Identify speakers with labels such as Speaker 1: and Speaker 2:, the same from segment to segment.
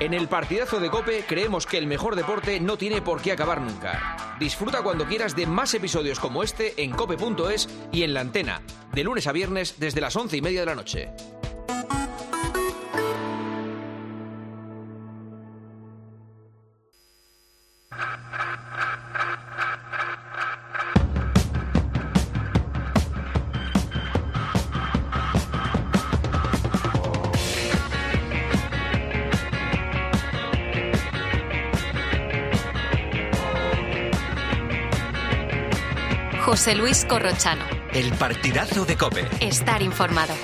Speaker 1: En el partidazo de COPE creemos que el mejor deporte no tiene por qué acabar nunca. Disfruta cuando quieras de más episodios como este en cope.es y en La Antena, de lunes a viernes desde las 11:30 de la noche.
Speaker 2: José Luis Corrochano.
Speaker 3: El partidazo de COPE.
Speaker 2: Estar informado.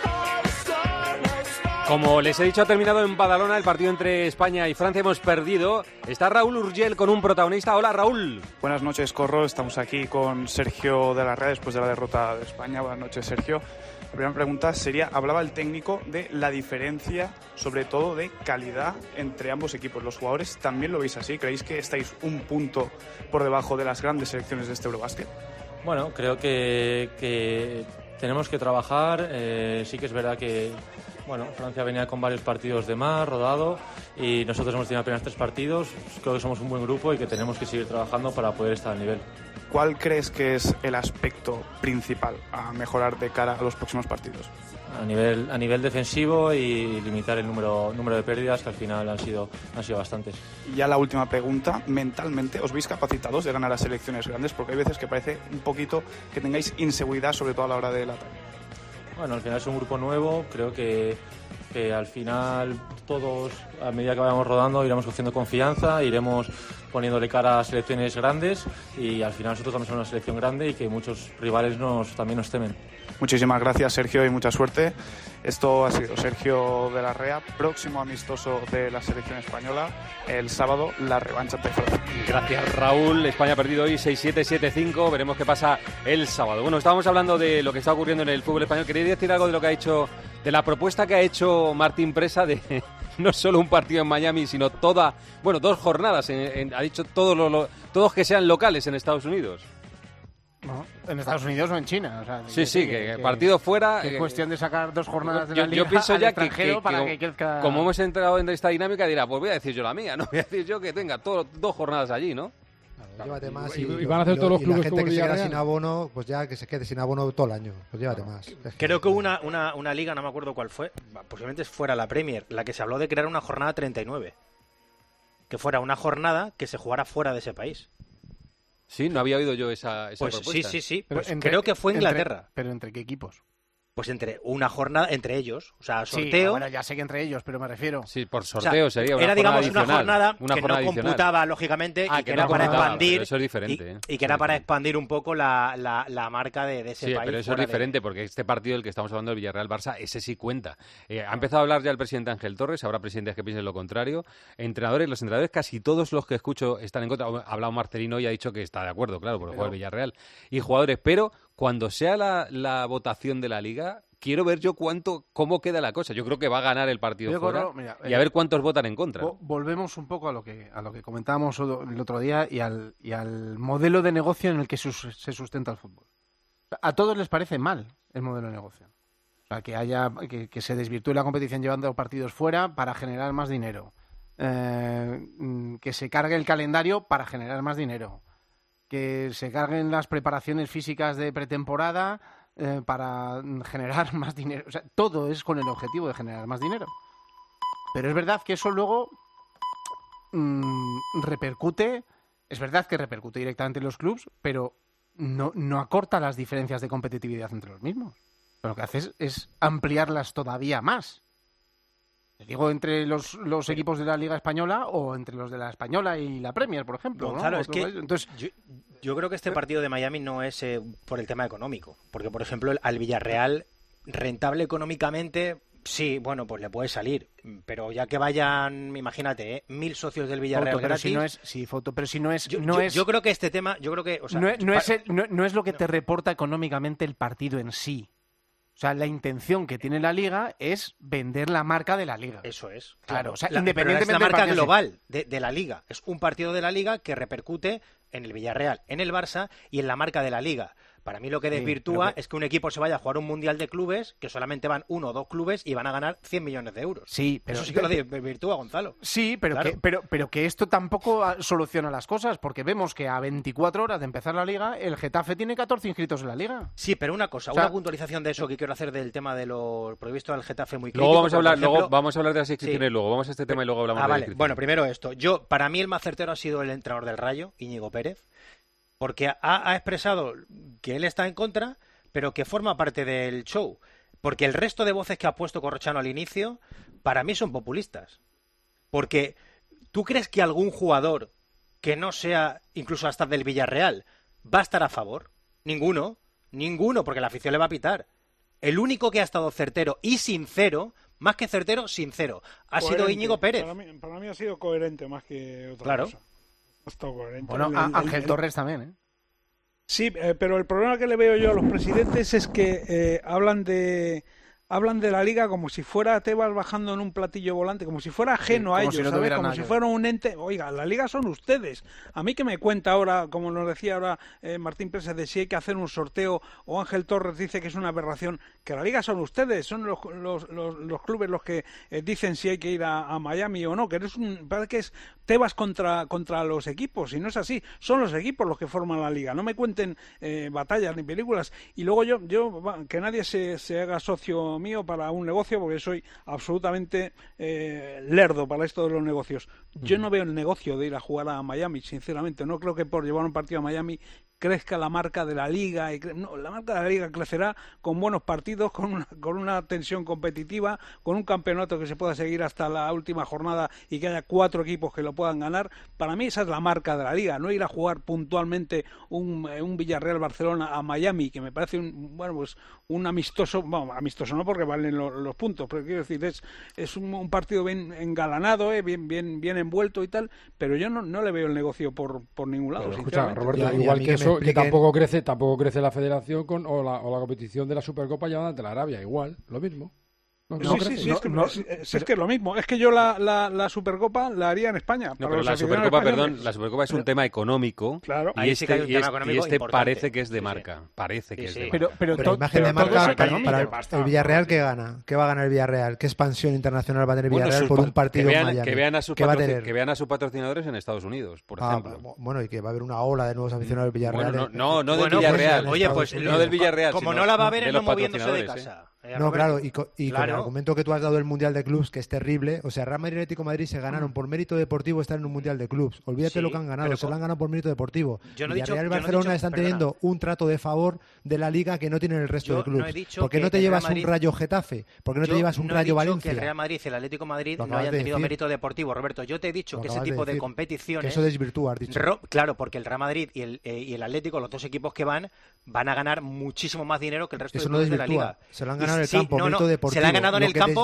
Speaker 4: Como les he dicho, ha terminado en Badalona el partido entre España y Francia. Hemos perdido. Está Raúl Urgell con un protagonista. Hola, Raúl.
Speaker 5: Buenas noches, Corro. Estamos aquí con Sergio de la Rea después de la derrota de España. Buenas noches, Sergio. La primera pregunta sería, hablaba el técnico de la diferencia, sobre todo de calidad entre ambos equipos. ¿Los jugadores también lo veis así? ¿Creéis que estáis un punto por debajo de las grandes selecciones de este Eurobasket?
Speaker 6: Bueno, creo que tenemos que trabajar. Sí que es verdad que Francia venía con varios partidos de más, rodado, y nosotros hemos tenido apenas 3 partidos. Creo que somos un buen grupo y que tenemos que seguir trabajando para poder estar al nivel.
Speaker 5: ¿Cuál crees que es el aspecto principal a mejorar de cara a los próximos partidos?
Speaker 6: A nivel defensivo y limitar el número de pérdidas, que al final han sido bastantes.
Speaker 5: Y ya la última pregunta, mentalmente, ¿os veis capacitados de ganar a selecciones grandes? Porque hay veces que parece un poquito que tengáis inseguridad, sobre todo a la hora del ataque.
Speaker 6: Bueno, al final es un grupo nuevo, creo que al final todos, a medida que vayamos rodando, iremos cogiendo confianza, iremos poniéndole cara a selecciones grandes y al final nosotros también somos una selección grande y que muchos rivales también nos temen.
Speaker 5: Muchísimas gracias, Sergio, y mucha suerte. Esto ha sido Sergio de la Rea, próximo amistoso de la selección española, el sábado, la revancha ante Francia.
Speaker 4: Gracias, Raúl. España ha perdido hoy 6-7, 7-5. Veremos qué pasa el sábado. Bueno, estábamos hablando de lo que está ocurriendo en el fútbol español. ¿Queréis decir algo de lo que ha hecho, de la propuesta que ha hecho Martín Presa de no solo un partido en Miami, sino 2 jornadas? Ha dicho todos que sean locales en Estados Unidos.
Speaker 7: No, en Estados Unidos o en China. O sea,
Speaker 4: que partido fuera.
Speaker 7: Es cuestión de sacar 2 jornadas de la liga.
Speaker 4: Yo pienso ya que
Speaker 7: para que crezca...
Speaker 4: como hemos entrado en esta dinámica, dirá, pues voy a decir yo la mía, no voy a decir yo que tenga 2 jornadas allí, ¿no?
Speaker 8: Claro, llévate más
Speaker 9: y van a hacer todos los clubes.
Speaker 8: Y la gente que se queda
Speaker 9: sin
Speaker 8: sin abono, pues ya que se quede sin abono todo el año. Pues llévate más.
Speaker 10: Creo que hubo una liga, no me acuerdo cuál fue, posiblemente fuera la Premier, la que se habló de crear una jornada 39. Que fuera una jornada que se jugara fuera de ese país.
Speaker 4: Sí, no había oído yo esa propuesta.
Speaker 10: Sí. Pues creo que fue Inglaterra.
Speaker 7: ¿Pero entre qué equipos?
Speaker 10: Pues entre una jornada, entre ellos, o sea, sorteo.
Speaker 7: Sí, bueno, ya sé que entre ellos, pero me refiero.
Speaker 4: Sí, por sorteo, o sea, sería una
Speaker 10: era,
Speaker 4: jornada
Speaker 10: digamos,
Speaker 4: adicional,
Speaker 10: una jornada que no computaba, lógicamente, y que era para expandir.
Speaker 4: Eso es diferente.
Speaker 10: Y que era para expandir un poco la marca de ese país.
Speaker 4: Sí, pero eso es diferente, porque este partido del que estamos hablando, el Villarreal-Barça, ese sí cuenta. Ha empezado a hablar ya el presidente Ángel Torres, habrá presidentes que piensen lo contrario. Los entrenadores, casi todos los que escucho están en contra. Ha hablado Marcelino y ha dicho que está de acuerdo, claro, por el juego del Villarreal. Y jugadores, pero cuando sea la votación de la Liga, quiero ver yo cómo queda la cosa. Yo creo que va a ganar el partido fuera y a ver cuántos votan en contra.
Speaker 7: Volvemos un poco a lo que comentábamos el otro día y al modelo de negocio en el que se sustenta el fútbol. A todos les parece mal el modelo de negocio. O sea, que se desvirtúe la competición llevando partidos fuera para generar más dinero. Que se cargue el calendario para generar más dinero. Que se carguen las preparaciones físicas de pretemporada para generar más dinero. O sea, todo es con el objetivo de generar más dinero. Pero es verdad que eso luego repercute. Es verdad que repercute directamente en los clubes, pero no acorta las diferencias de competitividad entre los mismos. Lo que hace es ampliarlas todavía más. Te digo, entre los equipos de la Liga Española o entre los de la Española y la Premier, por ejemplo.
Speaker 10: Gonzalo,
Speaker 7: ¿no?
Speaker 10: es que yo creo que este partido de Miami no es por el tema económico. Porque, por ejemplo, al Villarreal, rentable económicamente, sí, bueno, pues le puede salir. Pero ya que vayan, imagínate, 1.000 socios del Villarreal gratis...
Speaker 7: Yo
Speaker 10: creo que este tema... Yo creo que, o sea,
Speaker 7: no es lo que te reporta económicamente el partido en sí. O sea, la intención que tiene la Liga es vender la marca de la Liga.
Speaker 10: Eso es.
Speaker 7: Claro, o sea,
Speaker 10: independientemente pero es la marca global de la Liga. Es un partido de la Liga que repercute en el Villarreal, en el Barça y en la marca de la Liga. Para mí lo que desvirtúa es que un equipo se vaya a jugar un mundial de clubes que solamente van 1 o 2 clubes y van a ganar 100 millones de euros.
Speaker 7: Sí, pero
Speaker 10: eso sí que lo desvirtúa, Gonzalo.
Speaker 7: Sí, pero,
Speaker 10: claro.
Speaker 7: pero que esto tampoco soluciona las cosas, porque vemos que a 24 horas de empezar la Liga, el Getafe tiene 14 inscritos en la Liga.
Speaker 10: Sí, pero una cosa, una puntualización de eso que quiero hacer del tema de lo previsto del Getafe muy crítico.
Speaker 4: Luego vamos a hablar de las inscripciones, luego vamos a este tema y luego hablamos de las inscripciones.
Speaker 10: Bueno, primero esto. Para mí el más certero ha sido el entrenador del Rayo, Íñigo Pérez, porque ha expresado que él está en contra, pero que forma parte del show. Porque el resto de voces que ha puesto Corrochano al inicio, para mí son populistas. Porque, ¿tú crees que algún jugador que no sea incluso hasta del Villarreal va a estar a favor? Ninguno, porque la afición le va a pitar. El único que ha estado certero y sincero, más que certero, sincero, ha sido Íñigo Pérez.
Speaker 9: Para mí ha sido coherente más que otra cosa. Ha estado coherente.
Speaker 7: Bueno, Ángel Torres también, ¿eh?
Speaker 9: Sí, pero el problema que le veo yo a los presidentes es que hablan de la Liga como si fuera Tebas bajando en un platillo volante, como si fuera ajeno a ellos,
Speaker 7: si no
Speaker 9: ¿sabes? Como si fuera un ente. Oiga, la Liga son ustedes. A mí que me cuenta ahora, como nos decía ahora Martín Presa, de si hay que hacer un sorteo, o Ángel Torres dice que es una aberración, que la Liga son ustedes, son los clubes los que dicen si hay que ir a Miami o no, que parece que es Tebas contra los equipos, y no es así, son los equipos los que forman la Liga. No me cuenten batallas ni películas. Y luego yo que nadie se haga socio mío para un negocio, porque soy absolutamente lerdo para esto de los negocios. Yo no veo el negocio de ir a jugar a Miami, sinceramente. No creo que por llevar un partido a Miami crezca la marca de la Liga. No, la marca de la Liga crecerá con buenos partidos, con una tensión competitiva, con un campeonato que se pueda seguir hasta la última jornada y que haya 4 equipos que lo puedan ganar. Para mí esa es la marca de la Liga, no ir a jugar puntualmente un Villarreal-Barcelona a Miami, que me parece un amistoso, amistoso no porque valen los puntos, pero quiero decir, es un partido bien engalanado, bien envuelto y tal, pero yo no le veo el negocio por ningún lado.
Speaker 11: Pero, escucha, Roberto, igual que eso, que tampoco crece la federación o la competición de la Supercopa llevada ante la Arabia, igual, lo mismo.
Speaker 9: Es que es lo mismo. Es que yo la Supercopa la haría en España.
Speaker 4: No, pero la Supercopa es un tema económico.
Speaker 9: Claro.
Speaker 4: Y este parece que es de marca. Parece que es de marca.
Speaker 8: Pero imagen de marca para el Villarreal, ¿qué gana? ¿Qué va a ganar el Villarreal? ¿Qué expansión internacional va a tener Villarreal por un partido en Miami?
Speaker 4: Que vean a sus patrocinadores en Estados Unidos, por ejemplo.
Speaker 8: Bueno, y que va a haber una ola de nuevos aficionados del Villarreal.
Speaker 4: No del Villarreal.
Speaker 10: Oye, pues
Speaker 4: no del Villarreal.
Speaker 10: Como no la va a ver, no moviéndose de casa.
Speaker 8: No, claro, y con el argumento que tú has dado del Mundial de Clubs, que es terrible, o sea, Real Madrid y Atlético de Madrid se ganaron por mérito deportivo estar en un Mundial de Clubs. Olvídate lo que han ganado, se lo han ganado por mérito deportivo. Villarreal y Barcelona están teniendo un trato de favor de la Liga que no tienen el resto de clubes. ¿Por qué no te llevas un Rayo Getafe? ¿Por qué no te llevas un Rayo Valencia?
Speaker 10: Que el Real Madrid y el Atlético de Madrid no hayan tenido mérito deportivo, Roberto. Yo te he dicho que ese tipo de competiciones...
Speaker 8: Que eso desvirtúa, has dicho.
Speaker 10: Claro, porque el Real Madrid y el Atlético, los dos equipos que van a ganar muchísimo más dinero que el resto de clubes de la Liga.
Speaker 8: Se lo han ganado en el campo, mérito deportivo.
Speaker 10: Se la han ganado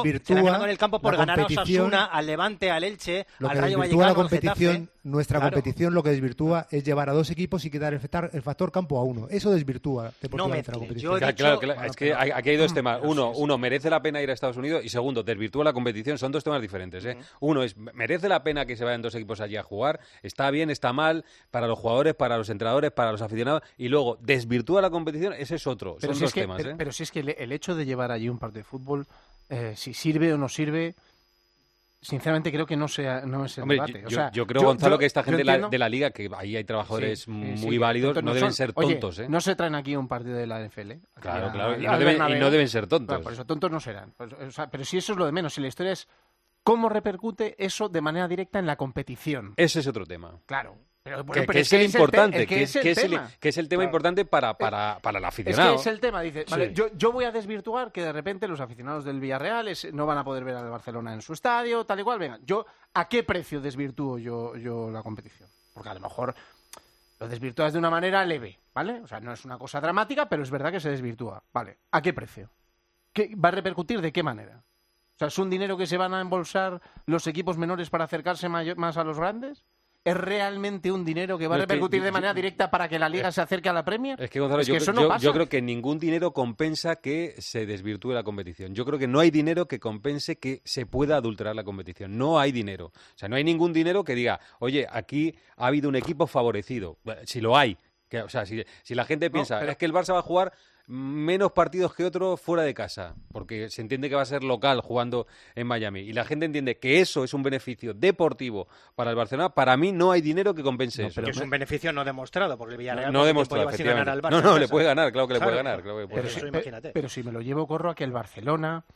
Speaker 10: en el campo por ganar a Osasuna, al Levante, al Elche, al Rayo Vallecano, al Getafe.
Speaker 8: Nuestra competición lo que desvirtúa es llevar a 2 equipos y quitar el factor campo a 1. Eso desvirtúa deportivamente la competición.
Speaker 4: Claro, es que aquí hay 2 temas. Uno, merece la pena ir a Estados Unidos, y segundo, desvirtúa la competición. Son 2 temas diferentes. Uno es, merece la pena que se vayan 2 equipos allí a jugar. Está bien, está mal, para los jugadores, para los entrenadores, para los aficionados. Y luego, desvirtúa la competición, ese es otro. Son 2 temas.
Speaker 7: Pero si es que el hecho de llevar allí un partido de fútbol, si sirve o no sirve, sinceramente creo que no es el debate.
Speaker 4: Yo creo, Gonzalo, que esta gente de la Liga, que ahí hay trabajadores muy válidos, no deben ser tontos.
Speaker 7: No se traen aquí un partido de la NFL.
Speaker 4: Claro, y no deben ser tontos.
Speaker 7: Por eso tontos no serán. Pero si eso es lo de menos, si la historia es cómo repercute eso de manera directa en la competición.
Speaker 4: Ese es otro tema.
Speaker 7: Claro. Pero
Speaker 4: es el importante, que es el tema importante para el aficionado.
Speaker 7: Es que es el tema, dice, vale, yo voy a desvirtuar que de repente los aficionados del Villarreal no van a poder ver al Barcelona en su estadio, tal y cual. Venga, ¿a qué precio desvirtúo yo la competición? Porque a lo mejor lo desvirtúas de una manera leve, ¿vale? O sea, no es una cosa dramática, pero es verdad que se desvirtúa. Vale, ¿a qué precio? ¿Va a repercutir de qué manera? O sea, ¿es un dinero que se van a embolsar los equipos menores para acercarse más a los grandes? ¿Es realmente un dinero que va a repercutir de manera directa para que la Liga se acerque a la Premier?
Speaker 4: Es que, Gonzalo, yo creo que ningún dinero compensa que se desvirtúe la competición. Yo creo que no hay dinero que compense que se pueda adulterar la competición. No hay dinero. O sea, no hay ningún dinero que diga, oye, aquí ha habido un equipo favorecido. Si lo hay, O sea, si la gente piensa, es que el Barça va a jugar menos partidos que otro fuera de casa, porque se entiende que va a ser local jugando en Miami, y la gente entiende que eso es un beneficio deportivo para el Barcelona, para mí no hay dinero que compense eso.
Speaker 10: Pero es un beneficio no demostrado, porque el Villarreal
Speaker 4: no demostrado, efectivamente.
Speaker 10: Ganar al Barça
Speaker 4: no, le puede ganar, claro que le puede ganar. Claro que puede
Speaker 10: ganar. Imagínate.
Speaker 7: Pero si me lo llevo, corro a que el Barcelona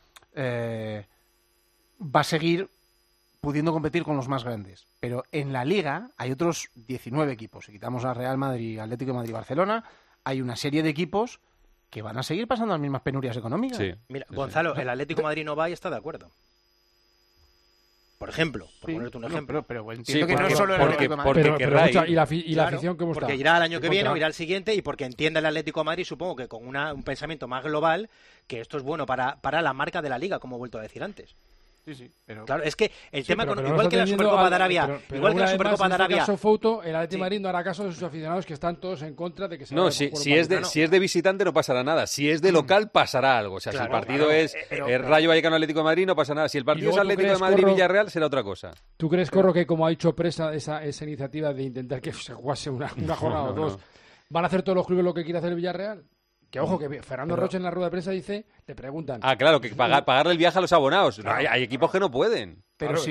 Speaker 7: va a seguir pudiendo competir con los más grandes. Pero en la Liga hay otros 19 equipos. Si quitamos a Real Madrid, Atlético de Madrid, Barcelona, hay una serie de equipos que van a seguir pasando las mismas penurias económicas.
Speaker 4: Sí.
Speaker 10: Mira, Gonzalo, el Atlético de Madrid no va y está de acuerdo. Por ejemplo, por ponerte un ejemplo.
Speaker 7: Pero entiendo que no es solo el Atlético de Madrid.
Speaker 11: Y la afición, ¿cómo está?
Speaker 10: Porque irá el año que viene o irá el siguiente, y porque entiende el Atlético de Madrid, supongo que con un pensamiento más global, que esto es bueno para la marca de la Liga, como he vuelto a decir antes.
Speaker 7: Sí, pero...
Speaker 10: Claro, es que el tema igual que la Supercopa de Arabia, igual que la Supercopa de Arabia.
Speaker 11: En este caso, Fouto, el Atlético de Madrid no hará caso de sus aficionados, que están todos en contra de que se
Speaker 4: si es de visitante no pasará nada. Si es de local pasará algo. O sea, si el partido es Rayo Vallecano Atlético de Madrid no pasa nada. Si el partido es Atlético de Madrid Villarreal será otra cosa.
Speaker 11: ¿Tú crees, Corro, que como ha dicho Presa esa iniciativa de intentar que se jugase una jornada o dos, van a hacer todos los clubes lo que quiere hacer el Villarreal? Que ojo, que Fernando Roche en la rueda de prensa dice, le preguntan...
Speaker 4: claro, que pagarle el viaje a los abonados. Hay equipos que no pueden.
Speaker 11: Pero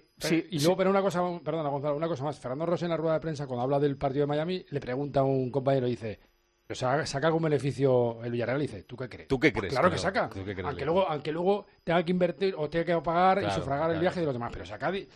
Speaker 11: una cosa, perdona, Gonzalo, una cosa más. Fernando Roche en la rueda de prensa, cuando habla del partido de Miami, le pregunta a un compañero, dice, ¿saca algún beneficio el Villarreal? Dice, ¿tú qué crees?
Speaker 4: ¿Tú qué crees?
Speaker 11: Claro que saca. Aunque luego tenga que invertir o tenga que pagar y sufragar el viaje de los demás. Pero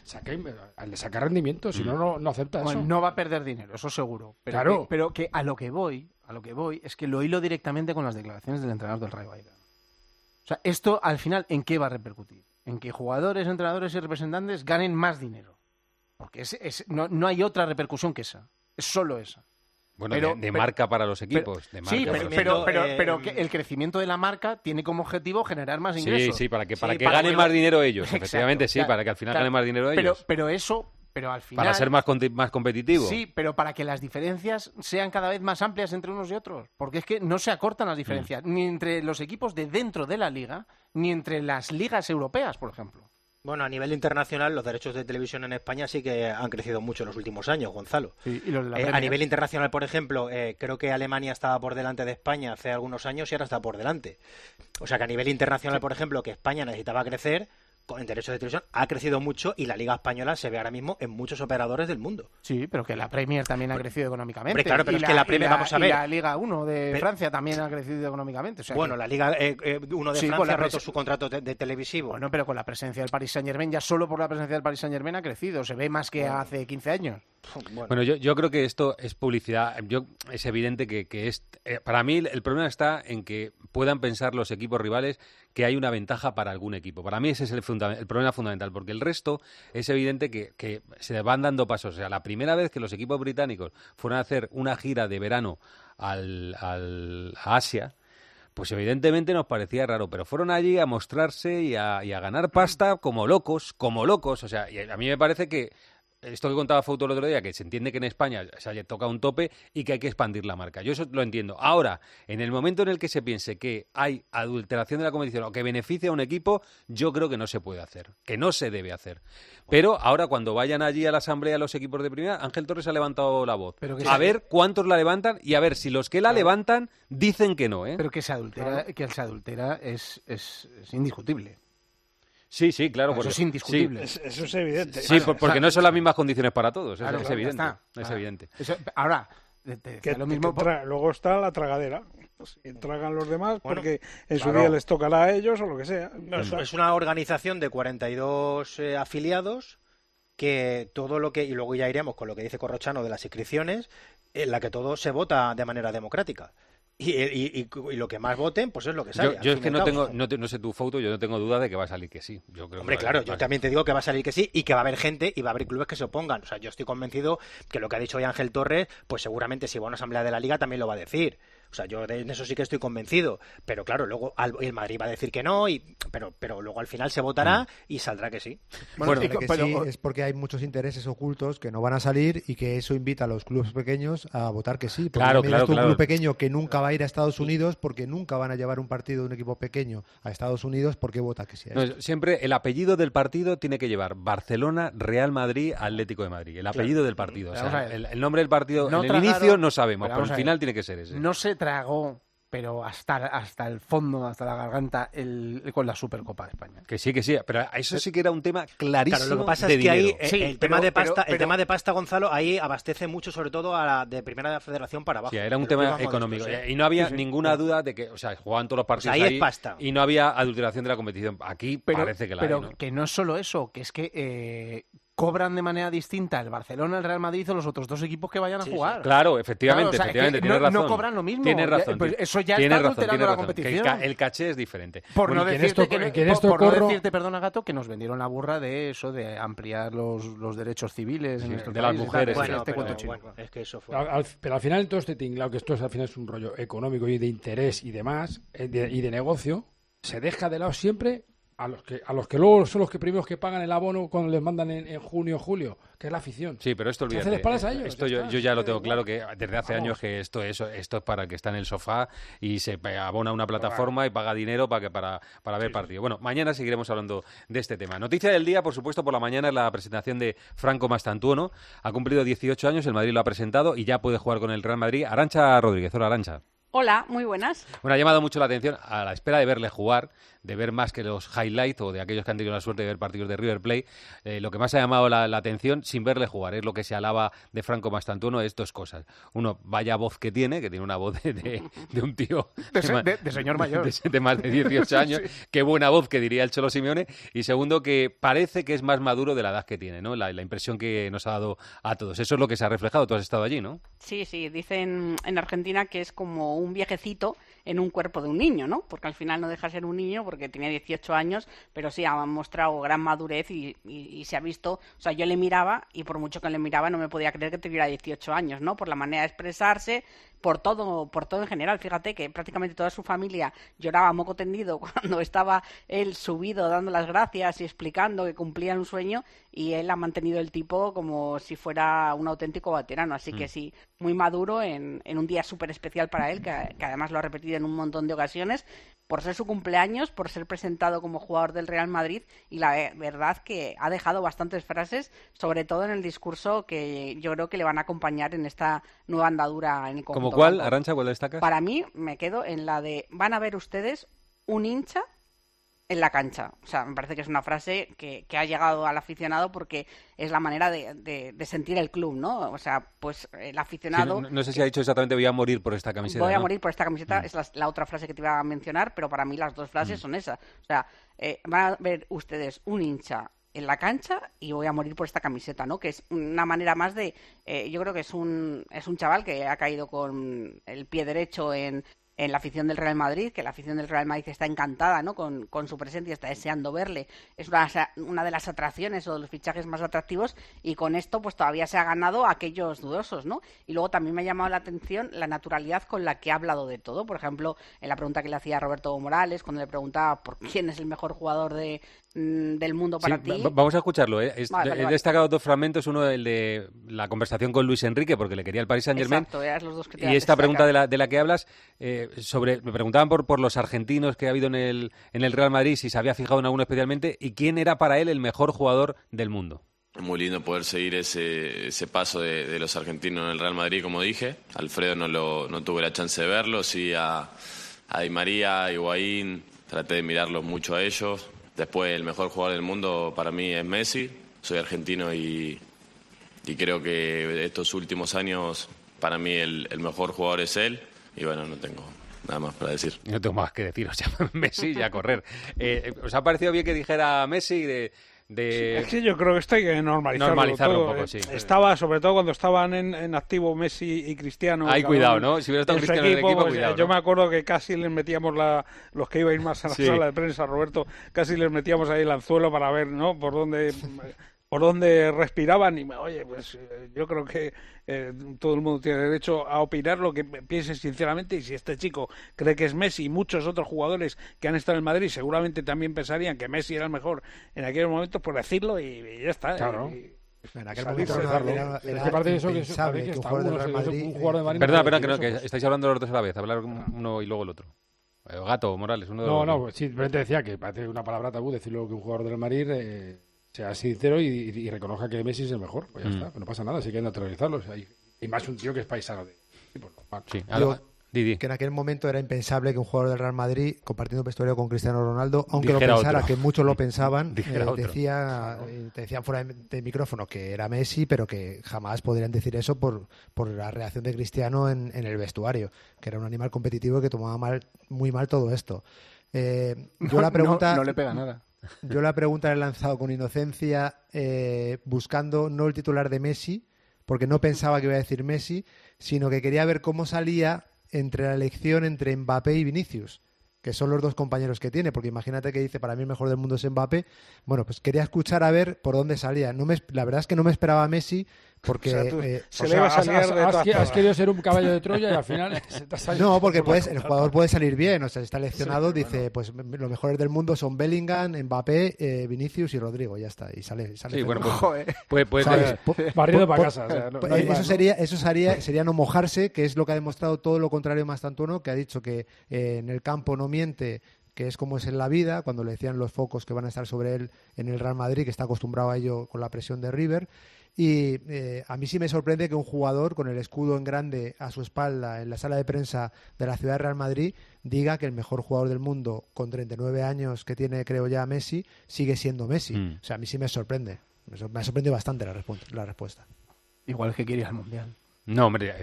Speaker 11: saca rendimiento, si no acepta eso.
Speaker 7: No va a perder dinero, eso seguro. Pero que a lo que voy es que lo hilo directamente con las declaraciones del entrenador del Rayo Vallecano. O sea, esto al final, ¿en qué va a repercutir? En que jugadores, entrenadores y representantes ganen más dinero. Porque no hay otra repercusión que esa. Es solo esa.
Speaker 4: Bueno, de marca para los equipos.
Speaker 7: Pero que el crecimiento de la marca tiene como objetivo generar más ingresos.
Speaker 4: Sí, para que ganen más dinero ellos. Exacto, efectivamente, sí, para que al final ganen más dinero ellos.
Speaker 7: Pero al final...
Speaker 4: Para ser más competitivo.
Speaker 7: Sí, pero para que las diferencias sean cada vez más amplias entre unos y otros. Porque es que no se acortan las diferencias, ni entre los equipos de dentro de la liga, ni entre las ligas europeas, por ejemplo.
Speaker 10: Bueno, a nivel internacional, los derechos de televisión en España sí que han crecido mucho en los últimos años, Gonzalo.
Speaker 7: Sí, y los de la
Speaker 10: a nivel internacional, por ejemplo, creo que Alemania estaba por delante de España hace algunos años y ahora está por delante. O sea que a nivel internacional, por ejemplo, que España necesitaba crecer, en derechos de televisión ha crecido mucho y la Liga Española se ve ahora mismo en muchos operadores del mundo.
Speaker 7: Sí, pero que la Premier también ha crecido económicamente.
Speaker 10: Hombre, claro, pero es que la Premier, vamos a ver.
Speaker 7: Y la Liga 1 de Francia también ha crecido económicamente. O sea,
Speaker 10: la Liga 1 de Francia ha roto su contrato de televisivo.
Speaker 7: Bueno, pero con la presencia del Paris Saint-Germain, ya solo por la presencia del Paris Saint-Germain ha crecido. Se ve más que hace 15 años.
Speaker 4: Bueno, yo creo que esto es publicidad. Es evidente que es... para mí el problema está en que puedan pensar los equipos rivales que hay una ventaja para algún equipo. Para mí ese es el problema fundamental, porque el resto es evidente que se van dando pasos. O sea, la primera vez que los equipos británicos fueron a hacer una gira de verano a Asia, pues evidentemente nos parecía raro, pero fueron allí a mostrarse y a ganar pasta como locos. O sea, y a mí me parece que esto que contaba Fouto el otro día, que se entiende que en España se haya tocado un tope y que hay que expandir la marca. Yo eso lo entiendo. Ahora, en el momento en el que se piense que hay adulteración de la competición o que beneficia a un equipo, yo creo que no se puede hacer, que no se debe hacer. Pero ahora, cuando vayan allí a la asamblea los equipos de primera, Ángel Torres ha levantado la voz. A ver cuántos la levantan y a ver si los que la levantan dicen que no.
Speaker 7: Pero que se adultera es indiscutible.
Speaker 4: Sí, claro.
Speaker 7: Eso es indiscutible.
Speaker 9: Sí. Eso es evidente.
Speaker 4: Sí, porque no son las mismas condiciones para todos. Es evidente. Es evidente.
Speaker 7: Ahora, lo mismo.
Speaker 9: Luego está la tragadera. Si tragan los demás, porque en su día les tocará a ellos o lo que sea.
Speaker 10: Es una organización de 42 afiliados que todo lo que... Y luego ya iremos con lo que dice Corrochano de las inscripciones, en la que todo se vota de manera democrática. Y lo que más voten, pues es lo que sale.
Speaker 4: Yo es que no sé tu Fouto, yo no tengo duda de que va a salir que sí. Yo creo
Speaker 10: yo también te digo que va a salir que sí y que va a haber gente y va a haber clubes que se opongan. O sea, yo estoy convencido que lo que ha dicho hoy Ángel Torres, pues seguramente si va a una asamblea de la Liga también lo va a decir. O sea, yo en eso sí que estoy convencido. Pero claro, luego el Madrid va a decir que no, pero luego al final se votará y saldrá que sí.
Speaker 8: Bueno, que sí, es porque hay muchos intereses ocultos que no van a salir y que eso invita a los clubes pequeños a votar que sí. Porque
Speaker 4: Claro.
Speaker 8: un club pequeño que nunca va a ir a Estados Unidos porque nunca van a llevar un partido de un equipo pequeño a Estados Unidos, ¿por qué vota que sí?
Speaker 4: Siempre el apellido del partido tiene que llevar Barcelona, Real Madrid, Atlético de Madrid. El apellido del partido. O sea, el nombre del partido en el inicio no sabemos, pero el final tiene que ser ese.
Speaker 7: No se tragó, pero hasta el fondo, hasta la garganta, con la Supercopa de España.
Speaker 4: Que sí, pero eso sí que era un tema clarísimo.
Speaker 10: Claro, lo que pasa
Speaker 4: de
Speaker 10: es que
Speaker 4: dinero.
Speaker 10: ahí el tema de pasta, Gonzalo, ahí abastece mucho, sobre todo a la de Primera Federación para abajo.
Speaker 4: Sí, era un tema económico. Y no había ninguna duda de que, o sea, jugaban todos los partidos
Speaker 10: ahí es pasta.
Speaker 4: Y no había adulteración de la competición. Aquí parece que la hay, ¿no?
Speaker 7: Pero que no es solo eso, que es que cobran de manera distinta el Barcelona, el Real Madrid o los otros dos equipos que vayan a jugar.
Speaker 4: Sí. Claro, efectivamente, tienes razón.
Speaker 7: No cobran lo mismo.
Speaker 4: Tienes razón.
Speaker 7: Pues eso ya está adulterando la competición.
Speaker 4: Que el caché es diferente.
Speaker 7: Por no decirte, perdona, Gato, que nos vendieron la burra de eso, de ampliar los derechos civiles en
Speaker 4: de las mujeres.
Speaker 10: Bueno, es que eso fue...
Speaker 11: Pero al final todo este tinglado, que esto al final es un rollo económico y de interés y demás, y de negocio, se deja de lado siempre a los que luego son los primeros que pagan el abono cuando les mandan en junio o julio, que es la afición.
Speaker 4: Sí, pero esto olvídate.
Speaker 11: Se hace de espaldas a ellos.
Speaker 4: Esto yo ya lo tengo claro, que desde hace años que esto es para el que está en el sofá y se abona una plataforma y paga dinero para ver partido. Bueno, mañana seguiremos hablando de este tema. Noticia del día, por supuesto, por la mañana es la presentación de Franco Mastantuono. Ha cumplido 18 años, el Madrid lo ha presentado y ya puede jugar con el Real Madrid. Arantxa Rodríguez. Hola, Arantxa.
Speaker 12: Hola, muy buenas.
Speaker 4: Bueno, ha llamado mucho la atención a la espera de verle jugar, de ver más que los highlights o de aquellos que han tenido la suerte de ver partidos de River Plate. Lo que más ha llamado la atención sin verle jugar es lo que se alaba de Franco Mastantuono, es dos cosas. Uno, vaya voz que tiene una voz de un tío...
Speaker 7: de señor mayor.
Speaker 4: De más de 18 años. Sí. Qué buena voz, que diría el Cholo Simeone. Y segundo, que parece que es más maduro de la edad que tiene, ¿no? La impresión que nos ha dado a todos. Eso es lo que se ha reflejado. Tú has estado allí, ¿no?
Speaker 12: Sí, dicen en Argentina que es como un viejecito en un cuerpo de un niño, ¿no? Porque al final no deja de ser un niño porque tenía 18 años, pero sí ha mostrado gran madurez y se ha visto, o sea, yo le miraba y por mucho que le miraba no me podía creer que tuviera 18 años, ¿no? Por la manera de expresarse, por todo en general. Fíjate que prácticamente toda su familia lloraba a moco tendido cuando estaba él subido dando las gracias y explicando que cumplían un sueño, y él ha mantenido el tipo como si fuera un auténtico veterano, así que sí, muy maduro en un día súper especial para él, que además lo ha repetido en un montón de ocasiones, por ser su cumpleaños, por ser presentado como jugador del Real Madrid, y la verdad que ha dejado bastantes frases, sobre todo en el discurso que yo creo que le van a acompañar en esta nueva andadura en el conjunto.
Speaker 4: ¿Como cuál, Arantxa, cuál destacas?
Speaker 12: Para mí me quedo en la de van a ver ustedes un hincha en la cancha. O sea, me parece que es una frase que ha llegado al aficionado porque es la manera de sentir el club, ¿no? O sea, pues el aficionado...
Speaker 4: Sí, no sé si ha dicho exactamente voy a morir por esta camiseta.
Speaker 12: Voy a morir por esta camiseta, es la otra frase que te iba a mencionar, pero para mí las dos frases son esas. O sea, van a ver ustedes un hincha en la cancha y voy a morir por esta camiseta, ¿no? Que es una manera más de... yo creo que es un chaval que ha caído con el pie derecho en la afición del Real Madrid, que la afición del Real Madrid está encantada, ¿no? con su presencia, está deseando verle. Es una de las atracciones o de los fichajes más atractivos, y con esto pues todavía se ha ganado a aquellos dudosos, ¿no? Y luego también me ha llamado la atención la naturalidad con la que ha hablado de todo. Por ejemplo, en la pregunta que le hacía a Roberto Morales, cuando le preguntaba por quién es el mejor jugador del mundo para ti.
Speaker 4: Vamos a escucharlo, ¿eh?
Speaker 12: Vale.
Speaker 4: He destacado dos fragmentos, uno el de la conversación con Luis Enrique, porque le quería el Paris Saint-Germain.
Speaker 12: Exacto, eran los dos que te
Speaker 4: y esta pregunta de la que hablas, me preguntaban por los argentinos que ha habido en el Real Madrid, si se había fijado en alguno especialmente, y quién era para él el mejor jugador del mundo.
Speaker 13: Es muy lindo poder seguir ese paso de los argentinos en el Real Madrid, como dije. Alfredo no tuve la chance de verlo, sí a Di María, a Higuaín, traté de mirarlos mucho a ellos. Después, el mejor jugador del mundo para mí es Messi. Soy argentino y creo que estos últimos años para mí el mejor jugador es él. Y bueno, no tengo nada más para decir.
Speaker 4: No tengo más que decir, o sea, Messi y a correr. ¿Os ha parecido bien que dijera Messi
Speaker 9: Es que yo creo que esto hay que normalizarlo
Speaker 4: un poco, sí.
Speaker 9: Estaba, sobre todo cuando estaban en activo Messi y Cristiano.
Speaker 4: Hay cuidado, ¿no? Si hubiera estado Cristiano en el equipo,
Speaker 9: pues,
Speaker 4: cuidado.
Speaker 9: Yo me acuerdo que casi les metíamos los que iban más a la sala de prensa, Roberto, casi les metíamos ahí el anzuelo para ver, ¿no? Por dónde... por dónde respiraban y oye, pues yo creo que todo el mundo tiene derecho a opinar lo que piense sinceramente, y si este chico cree que es Messi y muchos otros jugadores que han estado en el Madrid seguramente también pensarían que Messi era el mejor en aquellos momentos, por decirlo y ya está.
Speaker 11: Claro.
Speaker 8: En aquel momento era impensable que un jugador del Real Madrid...
Speaker 4: Perdona, que estáis hablando los dos a la vez, hablar uno y luego el otro. Gato, Morales, uno de los dos.
Speaker 11: No, simplemente decía que parece una palabra tabú decirlo que un jugador del Madrid sea sincero y reconozca que Messi es el mejor. Pues ya está, no pasa nada, así que hay que naturalizarlo. Y más un tío que es paisano de tipo normal.
Speaker 4: Sí,
Speaker 8: que en aquel momento era impensable que un jugador del Real Madrid, compartiendo vestuario con Cristiano Ronaldo, aunque dijera lo pensara, que muchos lo pensaban, decían fuera de micrófono que era Messi, pero que jamás podrían decir eso por la reacción de Cristiano en el vestuario, que era un animal competitivo y que tomaba muy mal todo esto. La pregunta
Speaker 7: no le pega nada.
Speaker 8: Yo la pregunta la he lanzado con inocencia, buscando no el titular de Messi, porque no pensaba que iba a decir Messi, sino que quería ver cómo salía entre la elección entre Mbappé y Vinicius, que son los dos compañeros que tiene, porque imagínate que dice, para mí el mejor del mundo es Mbappé. Bueno, pues quería escuchar a ver por dónde salía. La verdad es que no me esperaba a Messi, porque...
Speaker 11: has querido ser un caballo de Troya y al final se te ha salido...
Speaker 8: No, porque el jugador puede salir bien, o sea, está seleccionado, dice, pues los mejores del mundo son Bellingham, Mbappé, Vinicius y Rodrigo, ya está, y sale
Speaker 4: sí, bueno, pues
Speaker 11: barrido para casa.
Speaker 8: Eso sería no mojarse, que es lo que ha demostrado todo lo contrario Mastantuono, que ha dicho que en el campo no miente, que es como es en la vida, cuando le decían los focos que van a estar sobre él en el Real Madrid, que está acostumbrado a ello con la presión de River. Y a mí sí me sorprende que un jugador con el escudo en grande a su espalda en la sala de prensa de la ciudad de Real Madrid diga que el mejor jugador del mundo con 39 años que tiene, creo ya, Messi, sigue siendo Messi. O sea, a mí sí me sorprende. Me ha sorprendido bastante la respuesta.
Speaker 7: Igual que quería el Mundial.
Speaker 4: No, hombre,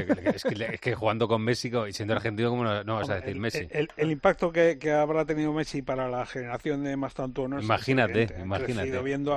Speaker 4: es que jugando con Messi y siendo argentino, ¿cómo no vas a decir Messi?
Speaker 9: El impacto que habrá tenido Messi para la generación de Mastantuono es
Speaker 4: imagínate.
Speaker 9: viendo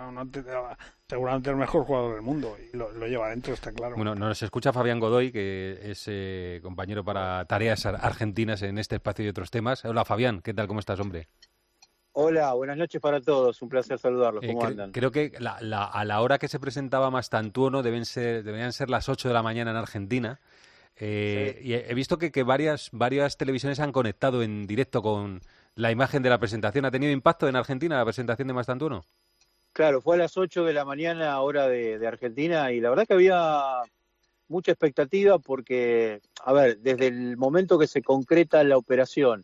Speaker 9: a seguramente el mejor jugador del mundo y lo lleva adentro, está claro.
Speaker 4: Bueno, nos escucha Fabián Godoy, que es compañero para tareas argentinas en este espacio y otros temas. Hola, Fabián, ¿qué tal? ¿Cómo estás, hombre?
Speaker 14: Hola, buenas noches para todos. Un placer saludarlos. ¿Cómo andan?
Speaker 4: Creo que a la hora que se presentaba Mastantuono deberían ser las 8 de la mañana en Argentina. Sí. Y he visto que varias televisiones han conectado en directo con la imagen de la presentación. ¿Ha tenido impacto en Argentina la presentación de Mastantuono?
Speaker 14: Claro, fue a las 8 de la mañana, hora de Argentina, y la verdad que había mucha expectativa porque, a ver, desde el momento que se concreta la operación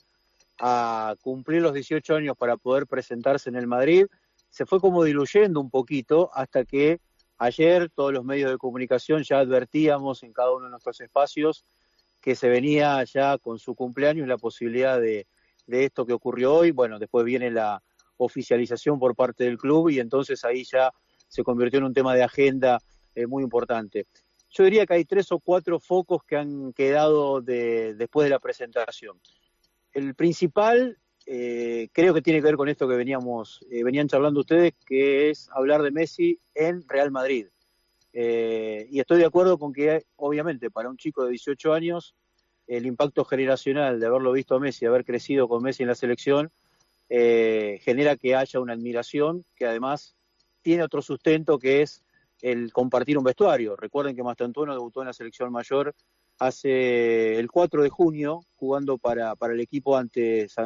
Speaker 14: a cumplir los 18 años para poder presentarse en el Madrid, se fue como diluyendo un poquito hasta que ayer todos los medios de comunicación ya advertíamos en cada uno de nuestros espacios que se venía ya con su cumpleaños la posibilidad de esto que ocurrió hoy. Bueno, después viene la oficialización por parte del club y entonces ahí ya se convirtió en un tema de agenda muy importante. Yo diría que hay 3 o 4 focos que han quedado después de la presentación. El principal creo que tiene que ver con esto que venían charlando ustedes, que es hablar de Messi en Real Madrid. Y estoy de acuerdo con que, obviamente, para un chico de 18 años, el impacto generacional de haberlo visto a Messi, haber crecido con Messi en la selección, genera que haya una admiración que además tiene otro sustento, que es el compartir un vestuario. Recuerden que Mastantuono debutó en la selección mayor hace el 4 de junio, jugando para el equipo en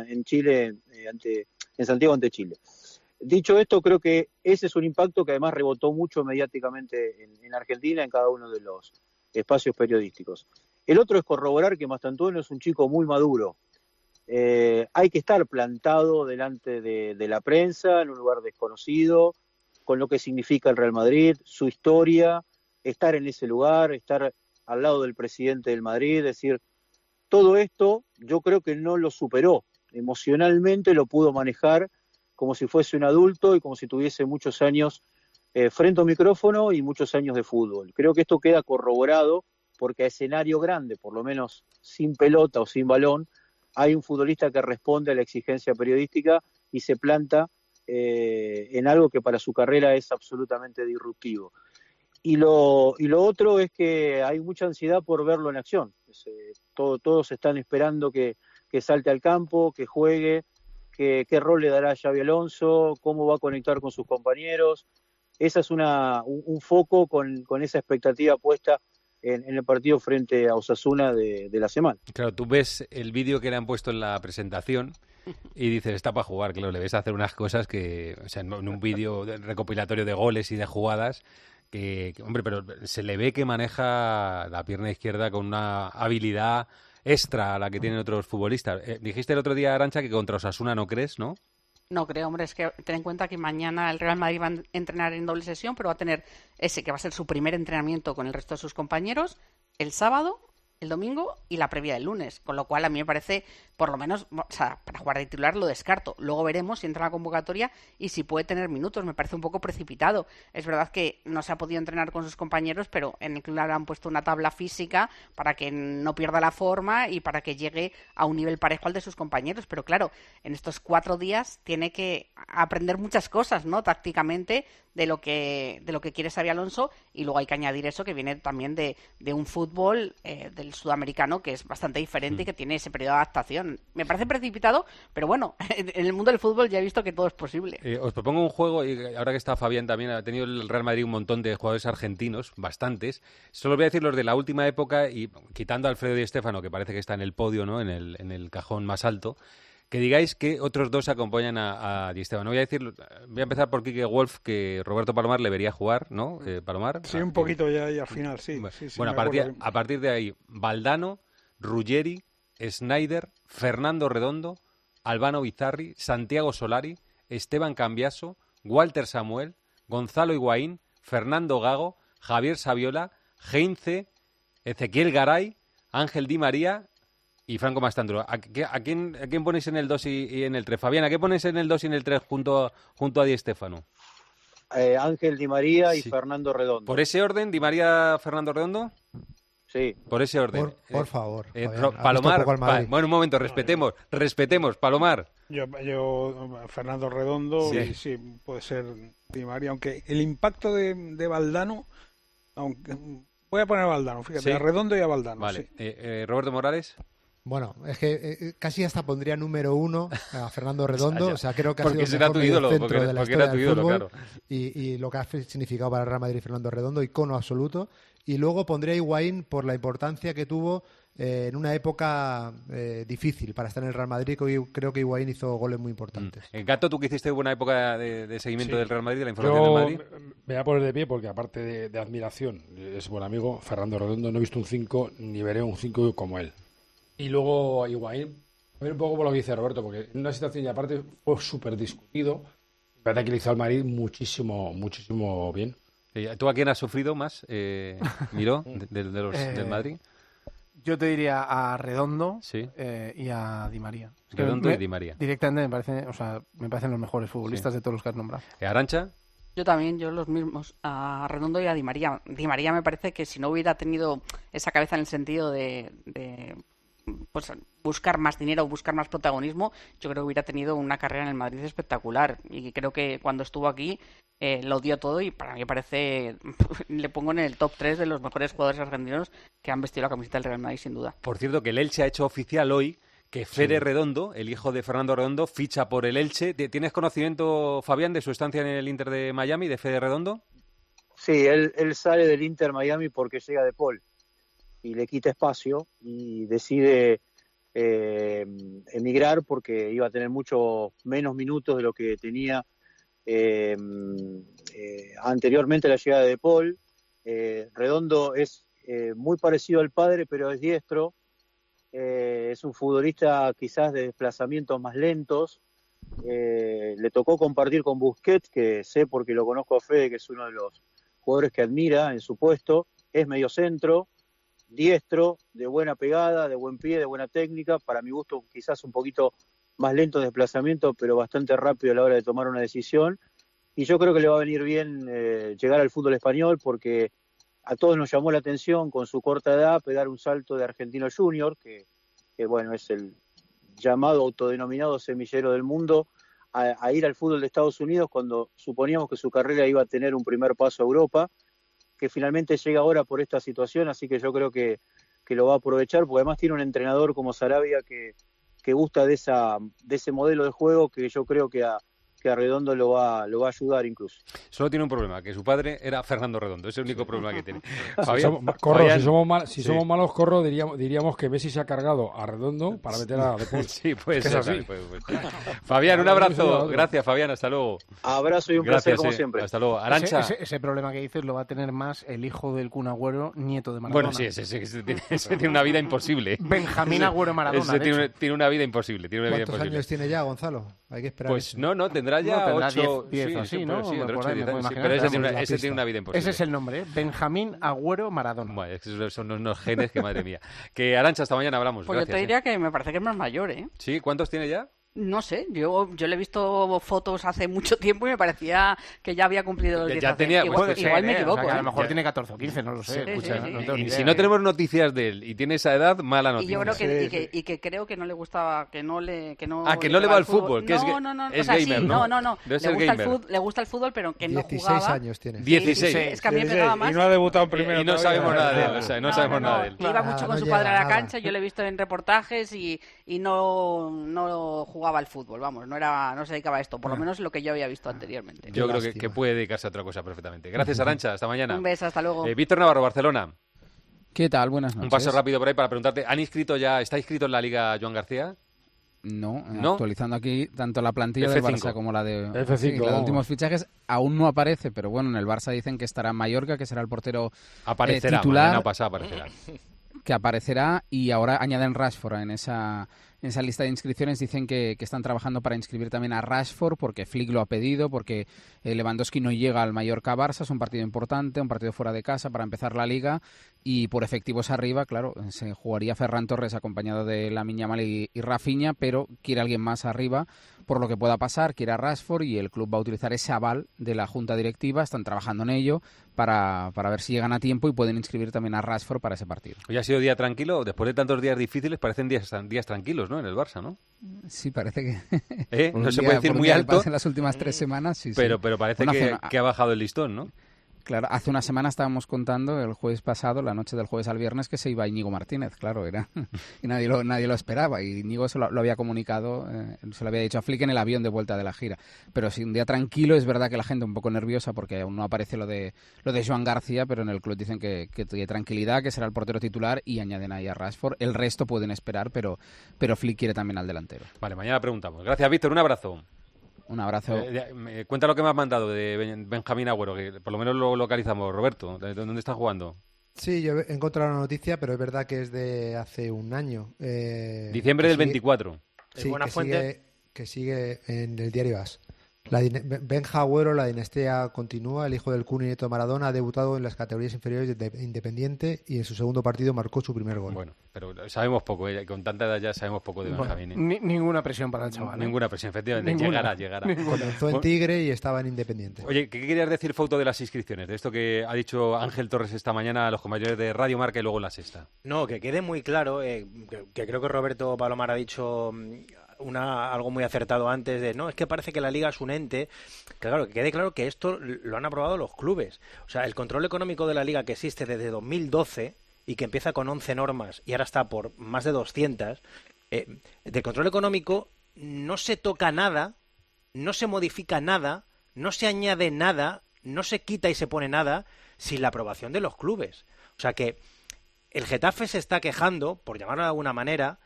Speaker 14: Santiago ante Chile. Dicho esto, creo que ese es un impacto que además rebotó mucho mediáticamente en Argentina, en cada uno de los espacios periodísticos. El otro es corroborar que Mastantuono es un chico muy maduro. Hay que estar plantado delante de la prensa, en un lugar desconocido, con lo que significa el Real Madrid, su historia, estar en ese lugar, estar al lado del presidente del Madrid, es decir, todo esto yo creo que no lo superó, emocionalmente lo pudo manejar como si fuese un adulto y como si tuviese muchos años frente a un micrófono y muchos años de fútbol. Creo que esto queda corroborado porque a escenario grande, por lo menos sin pelota o sin balón, hay un futbolista que responde a la exigencia periodística y se planta en algo que para su carrera es absolutamente disruptivo. Y lo otro es que hay mucha ansiedad por verlo en acción. Todos están esperando que salte al campo, que juegue, qué rol le dará a Xabi Alonso, cómo va a conectar con sus compañeros. esa es un foco con esa expectativa puesta en el partido frente a Osasuna de la semana.
Speaker 4: Claro, tú ves el vídeo que le han puesto en la presentación y dices, está para jugar, claro, le ves hacer unas cosas que, o sea, en un vídeo recopilatorio de goles y de jugadas, hombre, pero se le ve que maneja la pierna izquierda con una habilidad extra a la que tienen otros futbolistas. Dijiste el otro día, Arantxa, que contra Osasuna no crees, ¿no?
Speaker 12: No creo, hombre, es que ten en cuenta que mañana el Real Madrid va a entrenar en doble sesión, pero va a tener ese que va a ser su primer entrenamiento con el resto de sus compañeros el sábado, el domingo y la previa del lunes, con lo cual a mí me parece, por lo menos, o sea, para jugar de titular lo descarto. Luego veremos si entra en la convocatoria y si puede tener minutos. Me parece un poco precipitado. Es verdad que no se ha podido entrenar con sus compañeros, pero en el club han puesto una tabla física para que no pierda la forma y para que llegue a un nivel parejo al de sus compañeros. Pero claro, en estos 4 días tiene que aprender muchas cosas, ¿no? Tácticamente de lo que quiere Xabi Alonso, y luego hay que añadir eso que viene también de un fútbol del sudamericano que es bastante diferente y que tiene ese periodo de adaptación. Me parece precipitado, pero bueno, en el mundo del fútbol ya he visto que todo es posible.
Speaker 4: Os propongo un juego, y ahora que está Fabián también, ha tenido el Real Madrid un montón de jugadores argentinos, bastantes. Solo voy a decir los de la última época, y quitando a Alfredo Di Stéfano, que parece que está en el podio, ¿no? en el cajón más alto, que digáis que otros dos acompañan a Di Stéfano. Voy a empezar por Quique Wolf, que Roberto Palomar le vería jugar, ¿no? Palomar.
Speaker 9: Sí, un poquito ya al final, sí.
Speaker 4: Bueno, a partir de ahí, Valdano, Ruggeri, Snyder, Fernando Redondo, Albano Bizarri, Santiago Solari, Esteban Cambiaso, Walter Samuel, Gonzalo Higuaín, Fernando Gago, Javier Saviola, Heinze, Ezequiel Garay, Ángel Di María y Franco Mastanduro. ¿A quién ponéis en el 2 y en el 3? Fabián, ¿a qué ponéis en el 2 y en el 3 junto a Di Stéfano?
Speaker 14: Ángel Di María y Fernando Redondo.
Speaker 4: ¿Por ese orden, Di María, Fernando Redondo?
Speaker 14: Sí.
Speaker 4: Por ese orden.
Speaker 8: Por favor.
Speaker 4: Palomar, bueno, un momento, respetemos. Palomar.
Speaker 9: Yo Fernando Redondo,
Speaker 4: sí.
Speaker 9: Y sí, puede ser Di María, aunque el impacto de Valdano, voy a poner a Valdano, fíjate,
Speaker 4: ¿Sí?
Speaker 9: a Redondo y a Valdano.
Speaker 4: Vale.
Speaker 9: Sí.
Speaker 4: Roberto Morales.
Speaker 8: Bueno, es que casi hasta pondría número 1 a Fernando Redondo, o sea, creo que ha
Speaker 4: porque
Speaker 8: sido el mejor mediocentro de la historia del fútbol,
Speaker 4: claro.
Speaker 8: y lo que ha significado para el Real Madrid Fernando Redondo, icono absoluto. Y luego pondría a Higuaín por la importancia que tuvo en una época difícil para estar en el Real Madrid, que creo que Higuaín hizo goles muy importantes.
Speaker 4: Gato, tú que hiciste buena época de seguimiento del Real Madrid, de la información
Speaker 11: Yo
Speaker 4: del Madrid.
Speaker 11: Me voy a poner de pie porque aparte de admiración, es buen amigo, Fernando Redondo, no he visto un 5 ni veré un 5 como él. Y luego Higuaín, un poco por lo que dice Roberto, porque en una situación y aparte fue súper discutido, la verdad que le hizo al Madrid muchísimo bien.
Speaker 4: ¿Tú a quién has sufrido más, Miró, del Madrid?
Speaker 7: Yo te diría a Redondo,
Speaker 4: sí,
Speaker 7: y a Di María.
Speaker 4: Redondo y Di María.
Speaker 7: Directamente me parecen los mejores futbolistas de todos los que has nombrado.
Speaker 4: ¿Arantxa?
Speaker 12: Yo los mismos, a Redondo y a Di María. Di María me parece que si no hubiera tenido esa cabeza en el sentido de pues buscar más dinero, buscar más protagonismo, yo creo que hubiera tenido una carrera en el Madrid espectacular, y creo que cuando estuvo aquí lo dio todo, y para mí parece, le pongo en el top 3 de los mejores jugadores argentinos que han vestido la camiseta del Real Madrid, sin duda.
Speaker 4: Por cierto, que el Elche ha hecho oficial hoy que Fede Redondo, el hijo de Fernando Redondo, ficha por el Elche. ¿Tienes conocimiento, Fabián, de su estancia en el Inter de Miami, de Fede Redondo?
Speaker 14: Sí, él sale del Inter Miami porque llega De Paul y le quita espacio y decide emigrar porque iba a tener mucho menos minutos de lo que tenía anteriormente a la llegada de De Paul. Redondo es muy parecido al padre, pero es diestro. Es un futbolista quizás de desplazamientos más lentos. Le tocó compartir con Busquets, que sé porque lo conozco a Fede, que es uno de los jugadores que admira en su puesto. Es mediocentro, diestro, de buena pegada, de buen pie, de buena técnica. Para mi gusto quizás un poquito más lento en desplazamiento, pero bastante rápido a la hora de tomar una decisión. Y yo creo que le va a venir bien llegar al fútbol español, porque a todos nos llamó la atención con su corta edad pegar un salto de Argentino Junior, que bueno, es el llamado autodenominado semillero del mundo, a ir al fútbol de Estados Unidos cuando suponíamos que su carrera iba a tener un primer paso a Europa, que finalmente llega ahora por esta situación. Así que yo creo que lo va a aprovechar, porque además tiene un entrenador como Sarabia que gusta de ese modelo de juego, que yo creo que a que a Redondo lo va a ayudar incluso.
Speaker 4: Solo tiene un problema, que su padre era Fernando Redondo, es el único problema que tiene.
Speaker 11: Si somos malos, Corro, diríamos que Messi se ha cargado a Redondo para meter a De Paul.
Speaker 4: Sí, puede ser. Fabián, un abrazo. Gracias, Fabián, hasta luego.
Speaker 14: Abrazo y un placer como siempre.
Speaker 4: Hasta luego. Arantxa.
Speaker 7: Ese problema que dices lo va a tener más el hijo del Kun Agüero, nieto de Maradona.
Speaker 4: Bueno, sí, ese tiene una vida imposible.
Speaker 7: Benjamín Agüero Maradona.
Speaker 4: Ese tiene una vida imposible.
Speaker 8: ¿Cuántos años tiene ya, Gonzalo? Hay que esperar.
Speaker 4: Pues no, tendrá ya 8,
Speaker 7: 10 o así, ¿no?
Speaker 4: Sí, pero ese tiene una vida imposible.
Speaker 7: Ese es el nombre, Benjamín Agüero Maradona.
Speaker 4: Bueno, esos son unos genes que, madre mía. Que Arantxa, hasta mañana hablamos.
Speaker 12: Pues
Speaker 4: gracias,
Speaker 12: yo te diría que me parece que es más mayor, ¿eh?
Speaker 4: ¿Sí? ¿Cuántos tiene ya?
Speaker 12: No sé, yo le he visto fotos hace mucho tiempo y me parecía que ya había cumplido los 10
Speaker 4: ya tenía,
Speaker 12: igual me equivoco.
Speaker 7: O sea, que a lo mejor tiene 14 o 15, no lo sé.
Speaker 12: Sí,
Speaker 7: escucha,
Speaker 12: sí.
Speaker 7: No tengo ni idea,
Speaker 4: si no tenemos noticias de él y tiene esa edad, mala noticia.
Speaker 12: Y yo creo que creo que no le gustaba, que no le
Speaker 4: va al fútbol, que
Speaker 12: no,
Speaker 4: es
Speaker 12: o sea,
Speaker 4: gamer,
Speaker 12: sí,
Speaker 4: no.
Speaker 12: Le gusta el fútbol, pero que no
Speaker 8: 16
Speaker 12: jugaba.
Speaker 8: 16 años tiene.
Speaker 4: 16.
Speaker 12: Es que a mí me pegaba más.
Speaker 9: Y no ha debutado en primera.
Speaker 4: Y no sabemos nada de él, o sea, no sabemos nada de él.
Speaker 12: Iba mucho con su padre a la cancha, yo lo he visto en reportajes y no jugaba al fútbol, vamos, no se dedicaba a esto, por lo menos lo que yo había visto anteriormente.
Speaker 4: Yo creo que puede dedicarse a otra cosa perfectamente. Gracias, Arantxa, hasta mañana.
Speaker 12: Un beso, hasta luego.
Speaker 4: Víctor Navarro, Barcelona.
Speaker 15: ¿Qué tal? Buenas noches.
Speaker 4: Un paso rápido por ahí para preguntarte, ¿está inscrito en la Liga Joan García?
Speaker 15: No, actualizando aquí tanto la plantilla del Barça como la de
Speaker 11: F5,
Speaker 15: los últimos fichajes, aún no aparece, pero bueno, en el Barça dicen que estará Mallorca, que será el portero titular.
Speaker 4: Aparecerá.
Speaker 15: Que aparecerá, y ahora añaden Rashford en esa lista de inscripciones. Dicen que están trabajando para inscribir también a Rashford, porque Flick lo ha pedido, porque Lewandowski no llega al Mallorca-Barça, es un partido importante, un partido fuera de casa para empezar la Liga, y por efectivos arriba, claro, se jugaría Ferran Torres acompañado de Lamine Yamal y Rafinha, pero quiere alguien más arriba, por lo que pueda pasar, quiere a Rashford, y el club va a utilizar ese aval de la junta directiva, están trabajando en ello para ver si llegan a tiempo y pueden inscribir también a Rashford para ese partido.
Speaker 4: Hoy ha sido día tranquilo, después de tantos días difíciles parecen días tranquilos, ¿no? En el Barça, ¿no?
Speaker 15: Sí, parece que...
Speaker 4: No se puede decir muy alto.
Speaker 15: En las últimas 3 semanas, sí.
Speaker 4: Pero parece que ha bajado el listón, ¿no?
Speaker 15: Claro, hace una semana estábamos contando, el jueves pasado, la noche del jueves al viernes, que se iba Íñigo Martínez, claro, y nadie lo esperaba, y Íñigo se lo había comunicado, se lo había dicho a Flick en el avión de vuelta de la gira. Pero sí, un día tranquilo, es verdad que la gente un poco nerviosa porque aún no aparece lo de Joan García, pero en el club dicen que tiene tranquilidad, que será el portero titular, y añaden ahí a Rashford. El resto pueden esperar, pero Flick quiere también al delantero.
Speaker 4: Vale, mañana preguntamos. Gracias, Víctor, un abrazo.
Speaker 15: Un abrazo.
Speaker 4: Cuenta lo que me has mandado de Benjamín Agüero, que por lo menos lo localizamos. Roberto, ¿dónde está jugando?
Speaker 8: Sí, yo he encontrado una noticia, pero es verdad que es de hace un año.
Speaker 4: Diciembre del 24.
Speaker 8: Sí, buena fuente. Que sigue en el diario AS. Benja Agüero, la dinastía continúa. El hijo del Kun y nieto de Maradona ha debutado en las categorías inferiores de Independiente y en su segundo partido marcó su primer gol.
Speaker 4: Bueno, pero sabemos poco, con tanta edad ya sabemos poco de Benjamín.
Speaker 7: Ninguna presión para el chaval.
Speaker 4: Ninguna presión, efectivamente. Llegará.
Speaker 8: Comenzó en Tigre y estaba en Independiente.
Speaker 4: Oye, ¿qué querías decir, Fouto, de las inscripciones? De esto que ha dicho Ángel Torres esta mañana a los compañeros de Radio Marca y luego La Sexta.
Speaker 10: No, que quede muy claro, que creo que Roberto Palomar ha dicho algo muy acertado antes de, no, es que parece que la Liga es un ente, que claro, que quede claro que esto lo han aprobado los clubes. O sea, el control económico de la Liga, que existe desde 2012 y que empieza con 11 normas y ahora está por más de 200, del control económico no se toca nada, no se modifica nada, no se añade nada, no se quita y se pone nada sin la aprobación de los clubes. O sea que el Getafe se está quejando, por llamarlo de alguna manera,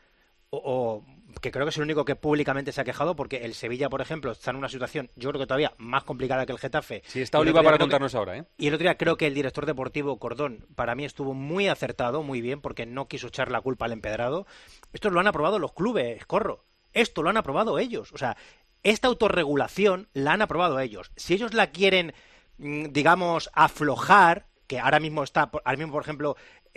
Speaker 10: o que creo que es el único que públicamente se ha quejado, porque el Sevilla, por ejemplo, está en una situación, yo creo que todavía más complicada que el Getafe.
Speaker 4: Sí, está Oliva para contarnos ahora, ¿eh?
Speaker 10: Y el otro día creo que el director deportivo, Cordón, para mí estuvo muy acertado, muy bien, porque no quiso echar la culpa al empedrado. Esto lo han aprobado los clubes, Corro. Esto lo han aprobado ellos. O sea, esta autorregulación la han aprobado ellos. Si ellos la quieren, digamos, aflojar, que ahora mismo, por ejemplo,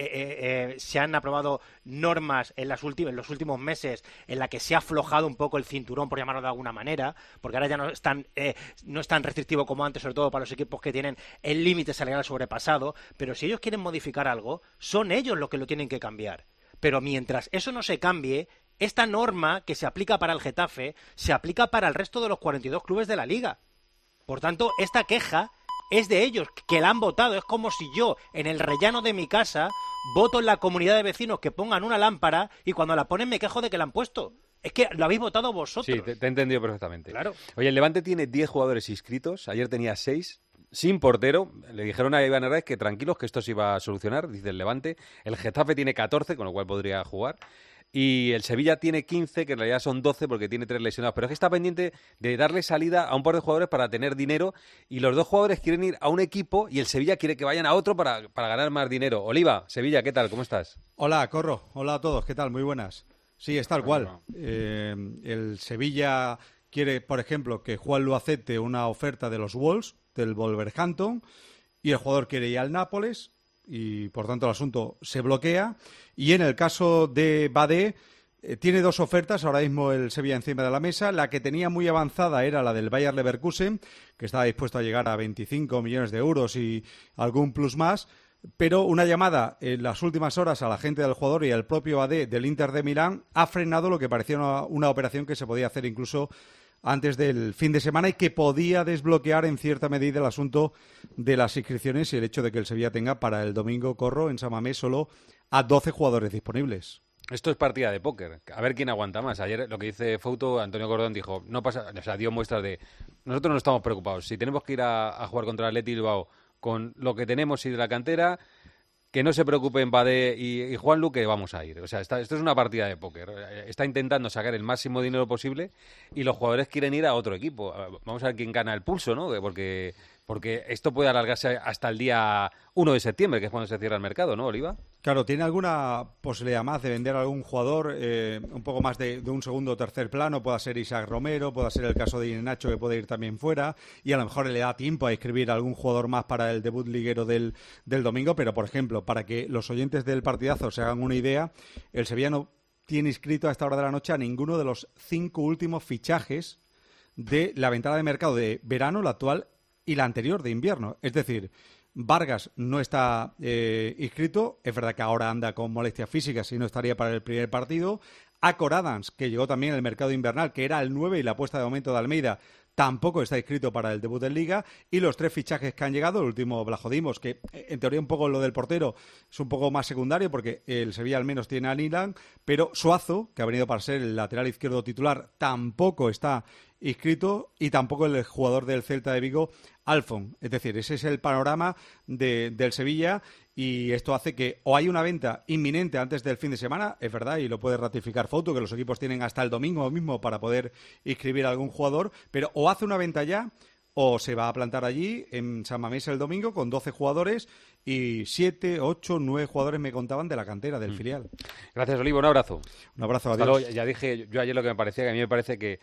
Speaker 10: se han aprobado normas en los últimos meses en la que se ha aflojado un poco el cinturón, por llamarlo de alguna manera, porque ahora ya no es tan restrictivo como antes, sobre todo para los equipos que tienen el límite salarial sobrepasado. Pero si ellos quieren modificar algo, son ellos los que lo tienen que cambiar. Pero mientras eso no se cambie, esta norma que se aplica para el Getafe se aplica para el resto de los 42 clubes de la Liga. Por tanto, esta queja es de ellos, que la han votado. Es como si yo, en el rellano de mi casa, voto en la comunidad de vecinos que pongan una lámpara y cuando la ponen me quejo de que la han puesto. Es que lo habéis votado vosotros.
Speaker 4: Sí, te he entendido perfectamente.
Speaker 10: Claro.
Speaker 4: Oye, el Levante tiene 10 jugadores inscritos. Ayer tenía 6. Sin portero. Le dijeron a Iván Herrera que tranquilos, que esto se iba a solucionar, dice el Levante. El Getafe tiene 14, con lo cual podría jugar. Y el Sevilla tiene 15, que en realidad son 12 porque tiene 3 lesionados. Pero es que está pendiente de darle salida a un par de jugadores para tener dinero. Y los dos jugadores quieren ir a un equipo y el Sevilla quiere que vayan a otro para ganar más dinero. Oliva, Sevilla, ¿qué tal? ¿Cómo estás?
Speaker 16: Hola, Corro. Hola a todos. ¿Qué tal? Muy buenas. Sí, es tal cual. El Sevilla quiere, por ejemplo, que Juanlu acepte una oferta de los Wolves, del Wolverhampton, y el jugador quiere ir al Nápoles, y por tanto el asunto se bloquea. Y en el caso de Badé, tiene 2 ofertas ahora mismo el Sevilla encima de la mesa. La que tenía muy avanzada era la del Bayer Leverkusen, que estaba dispuesto a llegar a 25 millones de euros y algún plus más. Pero una llamada en las últimas horas a la gente del jugador y al propio Badé del Inter de Milán ha frenado lo que parecía una operación que se podía hacer incluso antes del fin de semana y que podía desbloquear en cierta medida el asunto de las inscripciones y el hecho de que el Sevilla tenga para el domingo, Corro, en San Mamés solo a 12 jugadores disponibles.
Speaker 4: Esto es partida de póker. A ver quién aguanta más. Ayer lo que dice Fouto, Antonio Cordón dijo, no pasa, o sea, dio muestras de nosotros no estamos preocupados. Si tenemos que ir a jugar contra el Athletic Bilbao con lo que tenemos y de la cantera, que no se preocupen Badé y Juanlu, que vamos a ir. O sea, esto es una partida de póker. Está intentando sacar el máximo dinero posible y los jugadores quieren ir a otro equipo. Vamos a ver quién gana el pulso, ¿no? Porque esto puede alargarse hasta el día 1 de septiembre, que es cuando se cierra el mercado, ¿no, Oliva?
Speaker 16: Claro, ¿tiene alguna posibilidad más de vender a algún jugador un poco más de un segundo o tercer plano? Pueda ser Isaac Romero, pueda ser el caso de Nacho, que puede ir también fuera, y a lo mejor le da tiempo a inscribir a algún jugador más para el debut liguero del domingo, pero, por ejemplo, para que los oyentes del partidazo se hagan una idea, el Sevilla no tiene inscrito a esta hora de la noche a ninguno de los 5 últimos fichajes de la ventana de mercado de verano, la actual y la anterior de invierno. Es decir, Vargas no está inscrito, es verdad que ahora anda con molestias físicas y no estaría para el primer partido. Acor Adams, que llegó también en el mercado invernal, que era el 9 y la apuesta de momento de Almeida, tampoco está inscrito para el debut en Liga. Y los 3 fichajes que han llegado, el último Blajodimos, que en teoría un poco lo del portero es un poco más secundario porque el Sevilla al menos tiene a Nilan, pero Suazo, que ha venido para ser el lateral izquierdo titular, tampoco está inscrito, y tampoco el jugador del Celta de Vigo, Alfon. Es decir, ese es el panorama del Sevilla, y esto hace que o hay una venta inminente antes del fin de semana, es verdad, y lo puede ratificar Fouto, que los equipos tienen hasta el domingo mismo para poder inscribir a algún jugador, pero o hace una venta ya o se va a plantar allí en San Mamés el domingo con 12 jugadores y 7, 8, 9 jugadores me contaban de la cantera del filial.
Speaker 4: Gracias, Olivo, un abrazo.
Speaker 16: Un abrazo,
Speaker 4: Hasta
Speaker 16: adiós.
Speaker 4: luego. Ya dije yo ayer lo que me parecía, que a mí me parece que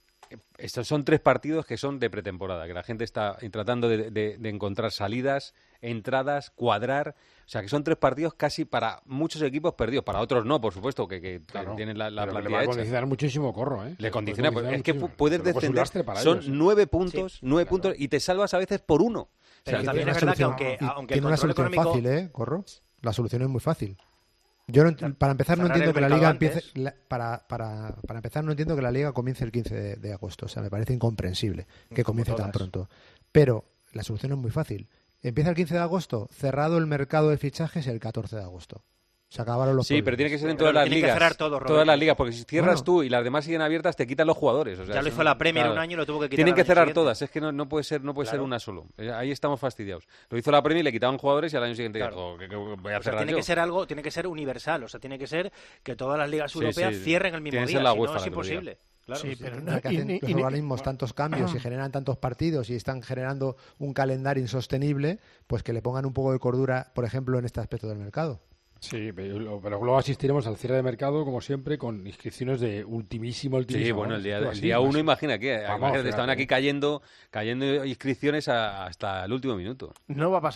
Speaker 4: estos son 3 partidos que son de pretemporada, que la gente está tratando de encontrar salidas, entradas, cuadrar. O sea, que son 3 partidos casi para muchos equipos perdidos. Para otros no, por supuesto, que claro, tienen la plantilla hecha.
Speaker 11: Le va a condicionar muchísimo, Corro, ¿eh?
Speaker 4: Le condiciona. Es que puedes descender.
Speaker 11: Son
Speaker 4: 9 puntos, 9 puntos, y te salvas a veces por 1.
Speaker 10: Pero también es verdad que aunque
Speaker 8: tiene una solución fácil, Corro. La solución es muy fácil. Yo para empezar no entiendo que la liga empiece para empezar no entiendo que la liga comience el 15 de agosto, o sea, me parece incomprensible que comience tan pronto. Pero la solución es muy fácil. Empieza el 15 de agosto, cerrado el mercado de fichajes el 14 de agosto. Se acabaron los problemas.
Speaker 4: Pero tiene que ser en todas las ligas. Todas las ligas, porque si cierras tú y las demás siguen abiertas, te quitan los jugadores. O sea,
Speaker 10: ya lo hizo la Premier un año y lo tuvo que quitar.
Speaker 4: Tienen que cerrar todas, es que no puede ser una solo. Ahí estamos fastidiados. Lo hizo la Premier y le quitaban jugadores y al año siguiente dijo, ¿qué voy a cerrar yo?
Speaker 10: Tiene que ser universal, o sea, tiene que ser que todas las ligas europeas cierren el mismo día, si no es imposible. Claro.
Speaker 8: Sí, pero que hacen los organismos tantos cambios y generan tantos partidos y están generando un calendario insostenible, pues que le pongan un poco de cordura, por ejemplo, en este aspecto del mercado.
Speaker 11: Sí, pero luego asistiremos al cierre de mercado, como siempre, con inscripciones de ultimísimo.
Speaker 4: Sí, bueno, el día 1, imagina que estaban aquí cayendo inscripciones hasta el último minuto.
Speaker 7: No va a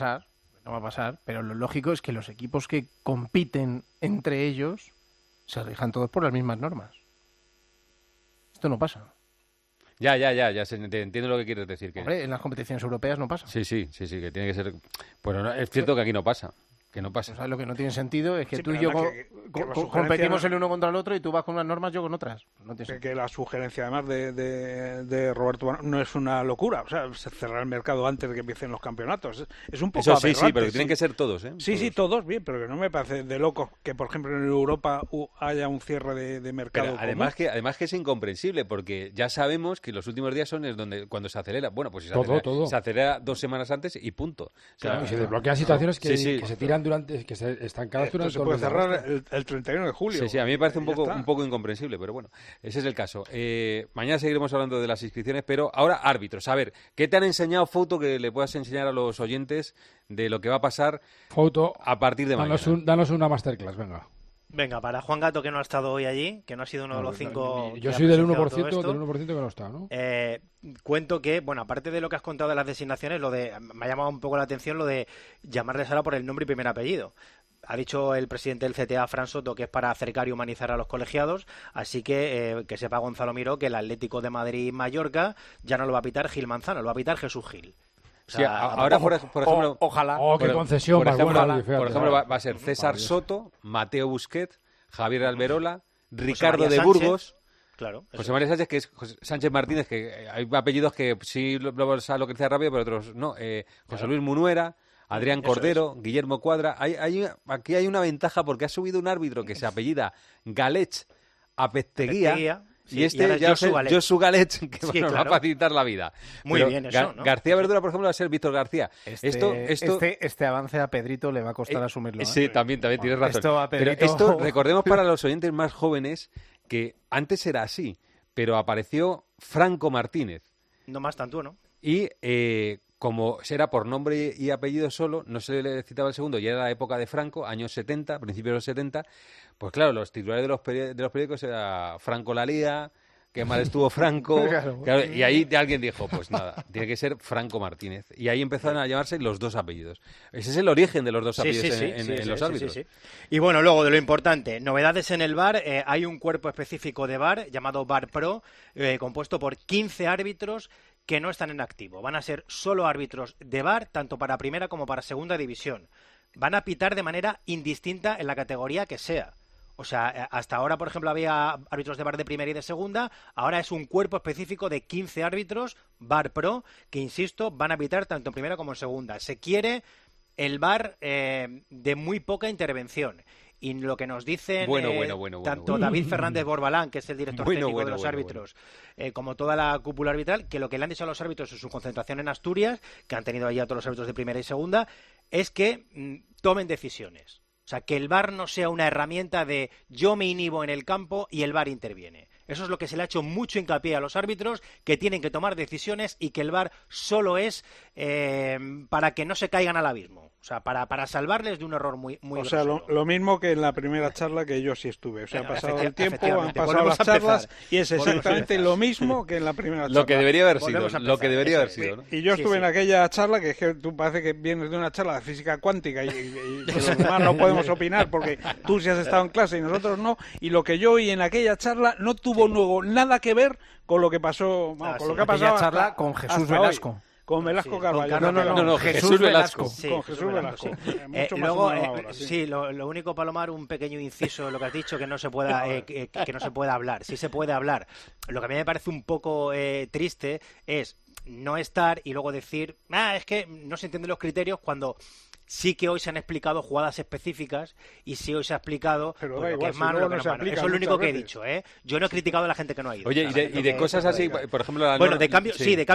Speaker 7: pasar, pero lo lógico es que los equipos que compiten entre ellos se rijan todos por las mismas normas. Esto no pasa.
Speaker 4: Ya, entiendo lo que quieres decir.
Speaker 7: Hombre, en las competiciones europeas no pasa.
Speaker 4: Sí, que tiene que ser... Pues no, es cierto que aquí no pasa. Que no pasa.
Speaker 7: O sea, lo que no tiene sentido es que tú y yo competimos el uno contra el otro y tú vas con unas normas, yo con otras. No
Speaker 9: que la sugerencia, además, de Roberto no es una locura. O sea, cerrar el mercado antes de que empiecen los campeonatos. Es un poco aberrante.
Speaker 4: Sí, pero que tienen que ser todos, ¿eh?
Speaker 9: Sí, todos bien, pero que no me parece de locos que, por ejemplo, en Europa haya un cierre de mercado.
Speaker 4: Pero además que es incomprensible, porque ya sabemos que los últimos días son cuando se acelera. Bueno, pues se acelera 2 semanas antes y punto. O sea,
Speaker 11: claro, y se desbloquean situaciones que se tiran que se estancadas durante
Speaker 9: todo el mes. Se puede cerrar el 31 de julio.
Speaker 4: Sí, a mí me parece un poco incomprensible, pero bueno, ese es el caso. Mañana seguiremos hablando de las inscripciones, pero ahora árbitros. A ver, ¿qué te han enseñado, Fouto, que le puedas enseñar a los oyentes de lo que va a pasar a partir de mañana?
Speaker 11: Danos una masterclass, venga.
Speaker 10: Venga, para Juan Gato, que no ha estado hoy allí, que no ha sido uno de los 5...
Speaker 11: Yo soy del 1% que no está, ¿no?
Speaker 10: Cuento que, bueno, aparte de lo que has contado de las designaciones, me ha llamado un poco la atención lo de llamarles ahora por el nombre y primer apellido. Ha dicho el presidente del CTA, Fran Soto, que es para acercar y humanizar a los colegiados, así que sepa Gonzalo Miró que el Atlético de Madrid-Mallorca ya no lo va a pitar Gil Manzano, lo va a pitar Jesús Gil. O sea,
Speaker 4: sí, ahora, por ejemplo...
Speaker 11: Ojalá. Qué concesión.
Speaker 4: Por ejemplo, va a ser César Soto, Mateo Busquets, Javier Alberola, Ricardo de Burgos...
Speaker 10: Claro,
Speaker 4: José María Sánchez, que es Sánchez Martínez, que hay apellidos que sí lo crecía rápido, pero otros no. José Luis Munuera, Adrián Cordero, Guillermo Cuadra. Aquí hay una ventaja porque ha subido un árbitro que se apellida Galech Apezteguía. Y Josu Galech, que nos va a facilitar la vida.
Speaker 10: Muy bien eso, ¿no?
Speaker 4: García Verdura, por ejemplo, va a ser Víctor García.
Speaker 7: Este avance a Pedrito le va a costar asumirlo.
Speaker 4: Sí, también tienes razón. Pero esto, recordemos para los oyentes más jóvenes, que antes era así, pero apareció Franco Martínez.
Speaker 10: No más tanto, ¿no?
Speaker 4: Y como era por nombre y apellido solo, no se le citaba el segundo, y era la época de Franco, años 70, principios de los 70, pues claro, los titulares de los periódicos era Franco la lía, que mal estuvo Franco, claro, y ahí alguien dijo, pues nada, tiene que ser Franco Martínez, y ahí empezaron a llamarse los dos apellidos. Ese es el origen de los dos apellidos en los árbitros.
Speaker 10: Sí. Y bueno, luego de lo importante, novedades en el VAR, hay un cuerpo específico de VAR llamado VAR Pro, compuesto por 15 árbitros que no están en activo. Van a ser solo árbitros de VAR, tanto para primera como para segunda división. Van a pitar de manera indistinta en la categoría que sea. O sea, hasta ahora, por ejemplo, había árbitros de VAR de primera y de segunda. Ahora es un cuerpo específico de 15 árbitros, VAR Pro, que, insisto, van a pitar tanto en primera como en segunda. Se quiere el VAR de muy poca intervención. Y lo que nos dicen tanto David Fernández Borbalán, que es el director técnico de los árbitros, como toda la cúpula arbitral, que lo que le han dicho a los árbitros en su concentración en Asturias, que han tenido allí a todos los árbitros de primera y segunda, es que tomen decisiones. O sea, que el VAR no sea una herramienta de yo me inhibo en el campo y el VAR interviene. Eso es lo que se le ha hecho mucho hincapié a los árbitros, que tienen que tomar decisiones y que el VAR solo es para que no se caigan al abismo. O sea, para salvarles de un error muy
Speaker 9: O sea, lo mismo que en la primera charla que yo sí estuve. O sea, ha pasado el tiempo, han pasado las charlas y es exactamente lo mismo que en la primera charla.
Speaker 4: Lo que debería haber sido. ¿No?
Speaker 9: Y yo estuve en aquella charla, que es que tú parece que vienes de una charla de física cuántica y que los demás no podemos opinar porque tú sí has estado en clase y nosotros no. Y lo que yo oí en aquella charla no tuvo luego nada que ver con lo que pasó, con lo que ha pasado.
Speaker 7: Aquella charla con Jesús Velasco.
Speaker 9: Con Velasco Carvalho.
Speaker 7: No, Jesús Velasco.
Speaker 9: Sí, con Jesús Velasco.
Speaker 10: Luego, lo único, Palomar, un pequeño inciso en lo que has dicho, que no se pueda que no se pueda hablar. Sí se puede hablar. Lo que a mí me parece un poco triste es no estar y luego decir, es que no se entienden los criterios cuando sí que hoy se han explicado jugadas específicas y sí hoy se ha explicado lo que es mano, lo que no es mano. Eso es lo único que he dicho, ¿eh? Yo no he criticado a la gente que no ha ido.
Speaker 4: Oye, y de cosas así, por ejemplo...
Speaker 10: de cambio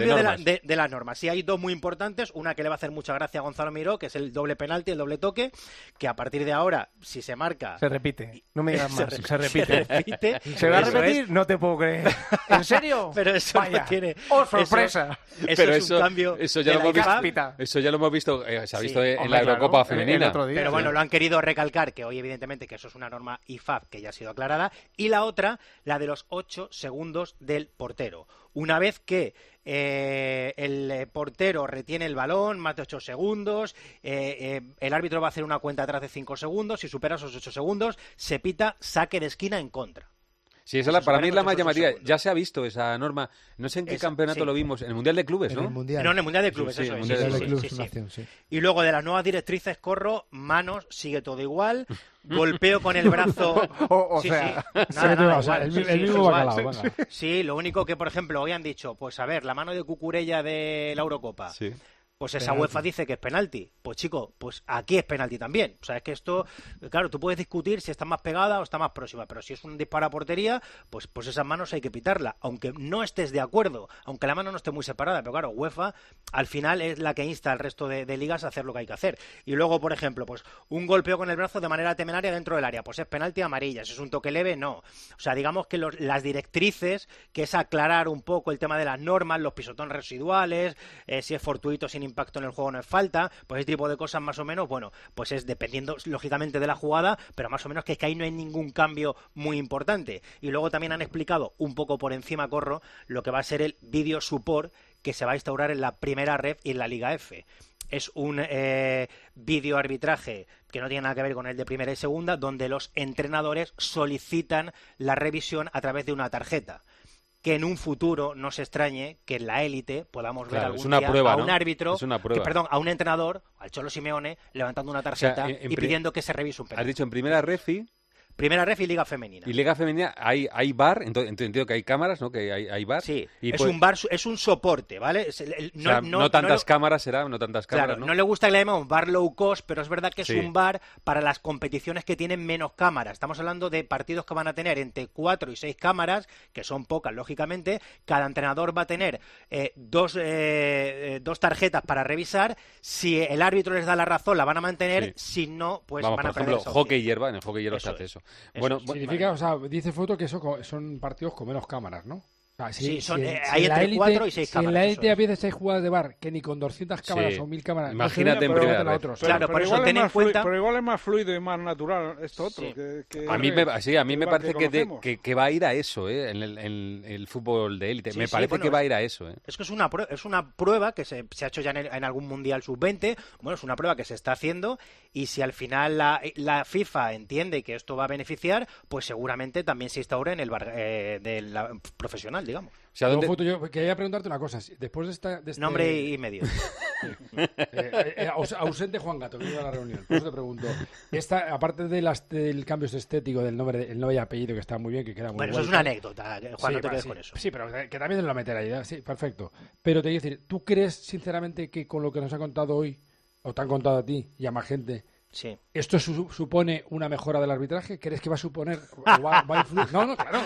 Speaker 10: de las normas. Sí, hay dos muy importantes. Una que le va a hacer mucha gracia a Gonzalo Miró, que es el doble penalti, el doble toque, que a partir de ahora, si se marca...
Speaker 7: Se repite. No me digas más. Se repite.
Speaker 10: ¿Se
Speaker 7: va a repetir? No te puedo creer. ¿En serio?
Speaker 10: Pero eso no tiene...
Speaker 7: ¡Oh, sorpresa!
Speaker 10: Eso es un cambio...
Speaker 4: Eso ya lo hemos visto. Se ha visto en la Eurocopa femenina.
Speaker 10: Pero bueno, lo han querido recalcar, que hoy evidentemente que eso es una norma IFAB que ya ha sido aclarada. Y la otra, la de los 8 segundos del portero. Una vez que el portero retiene el balón más de 8 segundos, el árbitro va a hacer una cuenta atrás de 5 segundos. Si supera esos 8 segundos, se pita saque de esquina en contra.
Speaker 4: Sí, para mí es la más llamativa. Ya se ha visto esa norma. No sé en qué campeonato lo vimos. En el Mundial de Clubes, ¿no?
Speaker 10: No, en el Mundial de Clubes, eso es. Y luego de las nuevas directrices, Corro, manos, sigue todo igual. Golpeo con el brazo.
Speaker 11: el mismo bacalao.
Speaker 10: Sí, lo único que, por ejemplo, hoy han dicho, pues a ver, la mano de Cucurella de la Eurocopa. Sí. Pues esa UEFA dice que es penalti. Pues chico, pues aquí es penalti también. O sea, es que esto, claro, tú puedes discutir si está más pegada o está más próxima, pero si es un disparo a portería, pues esas manos hay que pitarla, aunque no estés de acuerdo, aunque la mano no esté muy separada, pero claro, UEFA al final es la que insta al resto de ligas a hacer lo que hay que hacer. Y luego, por ejemplo, pues un golpeo con el brazo de manera temeraria dentro del área, pues es penalti amarilla. Si es un toque leve, no. O sea, digamos que las directrices, que es aclarar un poco el tema de las normas, los pisotones residuales, si es fortuito sin impacto en el juego no es falta, pues ese tipo de cosas más o menos, bueno, pues es dependiendo lógicamente de la jugada, pero más o menos que es que ahí no hay ningún cambio muy importante. Y luego también han explicado un poco por encima, Corro, lo que va a ser el video support que se va a instaurar en la primera ref y en la Liga F. Es un video arbitraje que no tiene nada que ver con el de primera y segunda, donde los entrenadores solicitan la revisión a través de una tarjeta. Que en un futuro no se extrañe que en la élite podamos ver algún día a un árbitro, a un entrenador, al Cholo Simeone, levantando una tarjeta y pidiendo que se revise un penalti.
Speaker 4: Has dicho en primera refi.
Speaker 10: Primera ref y Liga Femenina.
Speaker 4: Y Liga Femenina hay VAR, entonces entiendo que hay cámaras, ¿no? Que hay VAR.
Speaker 10: Sí,
Speaker 4: y
Speaker 10: es un VAR, es un soporte, ¿vale?
Speaker 4: No tantas cámaras será, no tantas cámaras,
Speaker 10: ¿no? No le gusta que le llamemos VAR low cost, pero es verdad que es un VAR para las competiciones que tienen menos cámaras. Estamos hablando de partidos que van a tener entre 4 y 6 cámaras, que son pocas, lógicamente. Cada entrenador va a tener dos tarjetas para revisar. Si el árbitro les da la razón, la van a mantener. Si no, pues van a perder.
Speaker 4: Por ejemplo, hockey hierba, en el hockey hierba se hace eso.
Speaker 11: Bueno, significa, o sea, dice Foto que son partidos con menos cámaras, ¿no? O sea,
Speaker 10: hay entre 4 y 6 cámaras.
Speaker 11: Si en la élite a veces hay jugadas de VAR que ni con 200 cámaras o 1000 cámaras...
Speaker 4: Imagínate en primera vez.
Speaker 10: Claro, por eso ten en cuenta...
Speaker 9: Pero igual es más fluido y más natural esto otro.
Speaker 4: A mí me parece que va a ir a eso, en el fútbol de élite. Me parece que va a ir a eso.
Speaker 10: Es que es una prueba que se ha hecho ya en algún Mundial Sub-20. Bueno, es una prueba que se está haciendo y si al final la FIFA entiende que esto va a beneficiar, pues seguramente también se instaure en el VAR profesional, digamos.
Speaker 11: O sea, yo quería preguntarte una cosa. Después de este...
Speaker 10: Nombre y medio.
Speaker 11: Ausente Juan Gato, que iba a la reunión. Por eso te pregunto. Aparte del cambio estético del nombre, el nombre y apellido, que está muy bien, que queda muy bien.
Speaker 10: Bueno, eso es una anécdota, Juan, no te quedes con eso.
Speaker 11: Sí, pero que también lo meter ahí. Sí, perfecto. Pero te quiero decir, ¿tú crees sinceramente que con lo que nos ha contado hoy, o te han contado a ti y a más gente, esto supone una mejora del arbitraje? ¿Crees que va a suponer o va a influir? No, claro.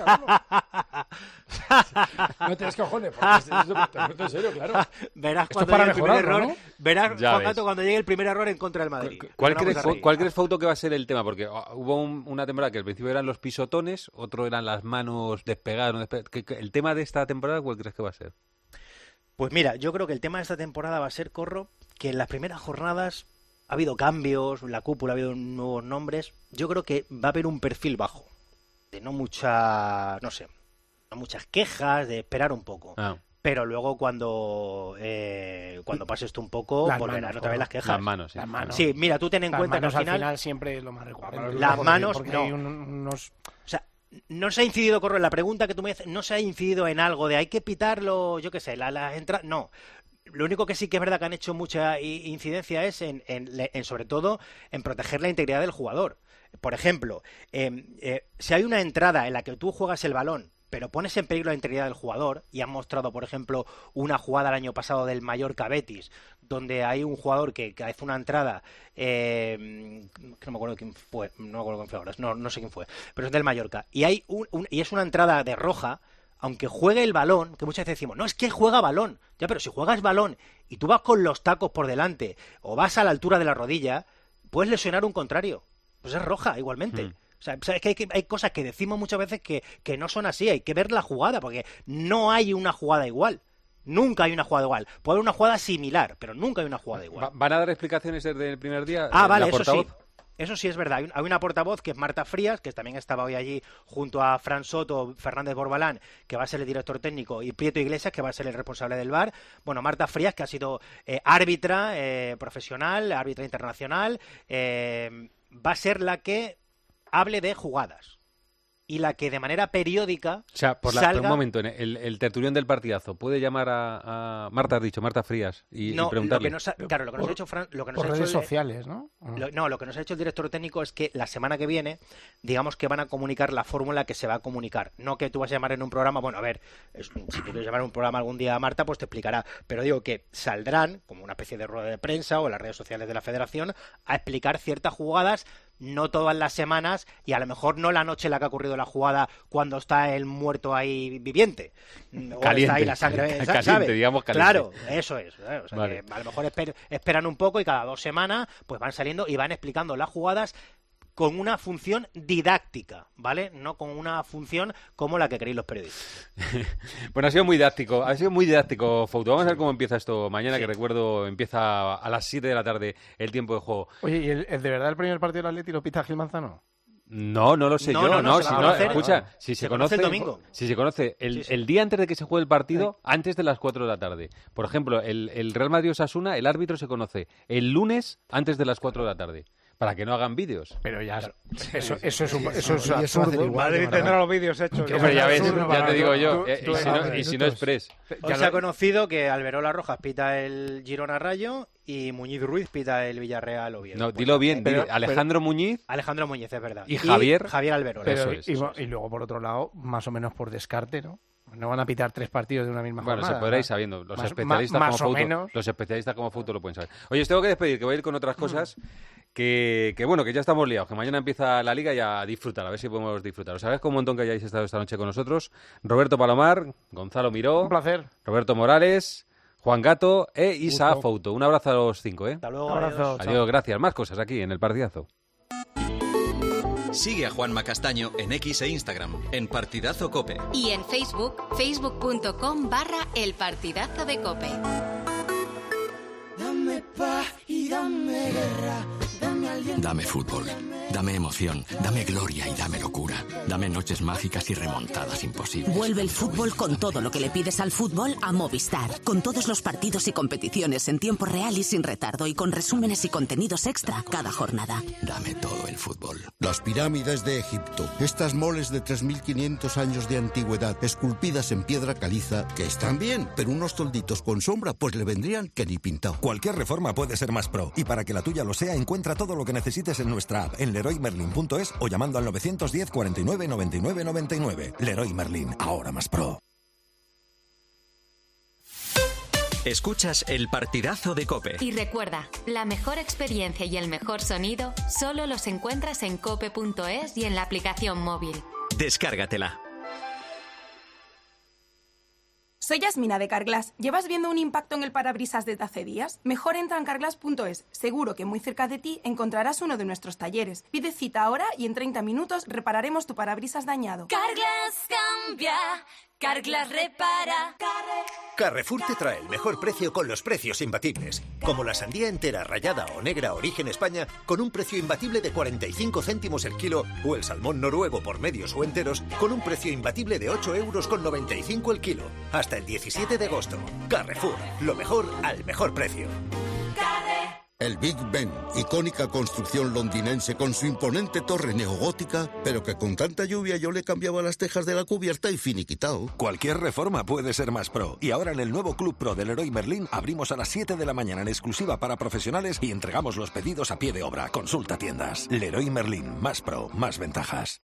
Speaker 11: No tienes cojones, porque en serio, claro.
Speaker 10: Verás
Speaker 11: esto para mejorar, ¿no?
Speaker 10: Verás, Juan Gato, cuando llegue el primer error en contra del Madrid.
Speaker 4: ¿Cuál crees, Fauto, que va a ser el tema? Porque hubo una temporada que al principio eran los pisotones, otro eran las manos despegadas. ¿El tema de esta temporada cuál crees que va a ser?
Speaker 10: Pues mira, yo creo que el tema de esta temporada va a ser, Corro, que en las primeras jornadas ha habido cambios, en la cúpula ha habido nuevos nombres. Yo creo que va a haber un perfil bajo, de no muchas quejas, de esperar un poco. Pero luego cuando pase esto un poco, volverán otra vez las quejas.
Speaker 4: Las manos.
Speaker 10: Sí, mira, tú ten en cuenta que al final
Speaker 7: siempre es lo más recurrente.
Speaker 10: Las manos,
Speaker 7: porque
Speaker 10: no.
Speaker 7: hay unos...
Speaker 10: O sea, no se ha incidido, Corro, en la pregunta que tú me dices, no se ha incidido en algo de hay que pitarlo, yo qué sé, las entradas... No. Lo único que sí que es verdad que han hecho mucha incidencia es en sobre todo en proteger la integridad del jugador. Por ejemplo, si hay una entrada en la que tú juegas el balón pero pones en peligro la integridad del jugador, y han mostrado, por ejemplo, una jugada el año pasado del Mallorca Betis, donde hay un jugador que hace una entrada, que no me acuerdo quién fue, ahora, no sé quién fue, pero es del Mallorca, y hay y es una entrada de roja, aunque juegue el balón, que muchas veces decimos, no, es que juega balón, ya, pero si juegas balón y tú vas con los tacos por delante, o vas a la altura de la rodilla, puedes lesionar un contrario, pues es roja igualmente. O sea, es que hay cosas que decimos muchas veces que no son así, hay que ver la jugada, porque no hay una jugada igual. Nunca hay una jugada igual. Puede haber una jugada similar, pero nunca hay una jugada igual.
Speaker 4: ¿Van a dar explicaciones desde el primer día?
Speaker 10: Vale, eso sí. Eso sí es verdad. Hay una portavoz que es Marta Frías, que también estaba hoy allí junto a Fran Soto, Fernández Borbalán, que va a ser el director técnico, y Prieto Iglesias, que va a ser el responsable del VAR. Bueno, Marta Frías, que ha sido árbitra profesional, árbitra internacional, va a ser la que hable de jugadas. y la que de manera periódica
Speaker 4: O sea, por
Speaker 10: salga...
Speaker 4: un momento, el tertulión del partidazo, ¿puede llamar a Marta, has dicho, Marta Frías, y preguntarle?
Speaker 10: Lo que nos ha hecho Fran, lo que nos
Speaker 7: por
Speaker 10: ha
Speaker 7: redes
Speaker 10: hecho
Speaker 7: sociales, ¿no?
Speaker 10: Lo que nos ha hecho el director técnico es que la semana que viene, digamos que van a comunicar la fórmula que se va a comunicar. No que tú vas a llamar en un programa, bueno, a ver, si tú quieres llamar en un programa algún día a Marta, pues te explicará. Pero digo que saldrán, como una especie de rueda de prensa o en las redes sociales de la Federación, a explicar ciertas jugadas, no todas las semanas, y a lo mejor no la noche en la que ha ocurrido la jugada cuando está el muerto ahí viviente. O
Speaker 4: caliente,
Speaker 10: está ahí la sangre,
Speaker 4: caliente,
Speaker 10: ¿sabes?
Speaker 4: digamos caliente.
Speaker 10: Claro, eso es. O sea,
Speaker 4: Vale.
Speaker 10: que a lo mejor esperan un poco y cada 2 semanas pues van saliendo y van explicando las jugadas con una función didáctica, ¿vale? No con una función como la que queréis los periodistas.
Speaker 4: Bueno, ha sido muy didáctico, Fouto. Vamos a ver cómo empieza esto mañana, que recuerdo empieza a las 7 de la tarde el tiempo de juego.
Speaker 7: Oye, ¿y de verdad el primer partido del Atleti lo pita Gil Manzano?
Speaker 4: No lo sé yo. Escucha, si se conoce
Speaker 10: el domingo.
Speaker 4: Si se conoce el día antes de que se juegue el partido, antes de las 4 de la tarde. Por ejemplo, el Real Madrid-Osasuna, el árbitro se conoce el lunes antes de las 4 de la tarde. Para que no hagan vídeos.
Speaker 7: Pero ya, eso es absurdo.
Speaker 9: Madrid tendrá los vídeos hechos.
Speaker 4: Hombre, ya ves, ya te digo yo. Y si no Express.
Speaker 10: Hoy se ha conocido que Alberola Rojas pita el Girona Rayo y Muñiz Ruiz pita el Villarreal Oviedo.
Speaker 4: No, dilo bien. Alejandro Muñiz.
Speaker 10: Alejandro Muñiz, es verdad.
Speaker 4: Y Javier
Speaker 10: Alberola.
Speaker 7: Y luego, por otro lado, más o menos por descarte, ¿no? No van a pitar 3 partidos de una misma jornada.
Speaker 4: Bueno, se podrá ir sabiendo. Los especialistas como Fouto lo pueden saber. Oye, os tengo que despedir, que voy a ir con otras cosas que ya estamos liados, que mañana empieza la Liga y a disfrutar, a ver si podemos disfrutar. Os agradezco un montón que hayáis estado esta noche con nosotros. Roberto Palomar, Gonzalo Miró.
Speaker 7: Un placer.
Speaker 4: Roberto Morales, Juan Gato e Isa Fouto. Un abrazo a los 5, ¿eh?
Speaker 10: Hasta luego.
Speaker 4: Adiós, gracias. Más cosas aquí en El Partidazo.
Speaker 3: Sigue a Juanma Castaño en X e Instagram, en Partidazo Cope.
Speaker 2: Y en Facebook, facebook.com/El Partidazo de Cope.
Speaker 17: Dame paz y dame guerra, dame aliento.
Speaker 18: Dame fútbol, dame emoción, dame gloria y dame locura. Dame noches mágicas y remontadas imposibles.
Speaker 19: Vuelve el fútbol con todo lo que le pides al fútbol a Movistar. Con todos los partidos y competiciones en tiempo real y sin retardo, y con resúmenes y contenidos extra cada jornada.
Speaker 18: Dame todo el fútbol.
Speaker 20: Las pirámides de Egipto. Estas moles de 3.500 años de antigüedad, esculpidas en piedra caliza, que están bien, pero unos tolditos con sombra pues le vendrían que ni pintado.
Speaker 21: Cualquier reforma puede ser más pro, y para que la tuya lo sea, encuentra todo lo que necesites en nuestra app, en leroymerlin.es o llamando al 910 49 99 99. Leroy Merlin, ahora más pro.
Speaker 3: Escuchas El Partidazo de Cope.
Speaker 2: Y recuerda, la mejor experiencia y el mejor sonido solo los encuentras en cope.es y en la aplicación móvil.
Speaker 3: Descárgatela.
Speaker 22: Soy Yasmina de Carglass. ¿Llevas viendo un impacto en el parabrisas desde hace días? Mejor entra en carglass.es. Seguro que muy cerca de ti encontrarás uno de nuestros talleres. Pide cita ahora y en 30 minutos repararemos tu parabrisas dañado.
Speaker 17: Carglass cambia, Carglass repara.
Speaker 23: Carrefour te trae el mejor precio con los precios imbatibles. Como la sandía entera rallada o negra origen España con un precio imbatible de 45 céntimos el kilo, o el salmón noruego por medios o enteros con un precio imbatible de 8,95 € el kilo. Hasta el 17 de agosto. Carrefour, lo mejor al mejor precio.
Speaker 20: El Big Ben, icónica construcción londinense con su imponente torre neogótica, pero que con tanta lluvia yo le cambiaba las tejas de la cubierta y finiquitao.
Speaker 21: Cualquier reforma puede ser más pro. Y ahora en el nuevo Club Pro del Leroy Merlin abrimos a las 7 de la mañana en exclusiva para profesionales y entregamos los pedidos a pie de obra. Consulta tiendas. Leroy Merlin, más pro, más ventajas.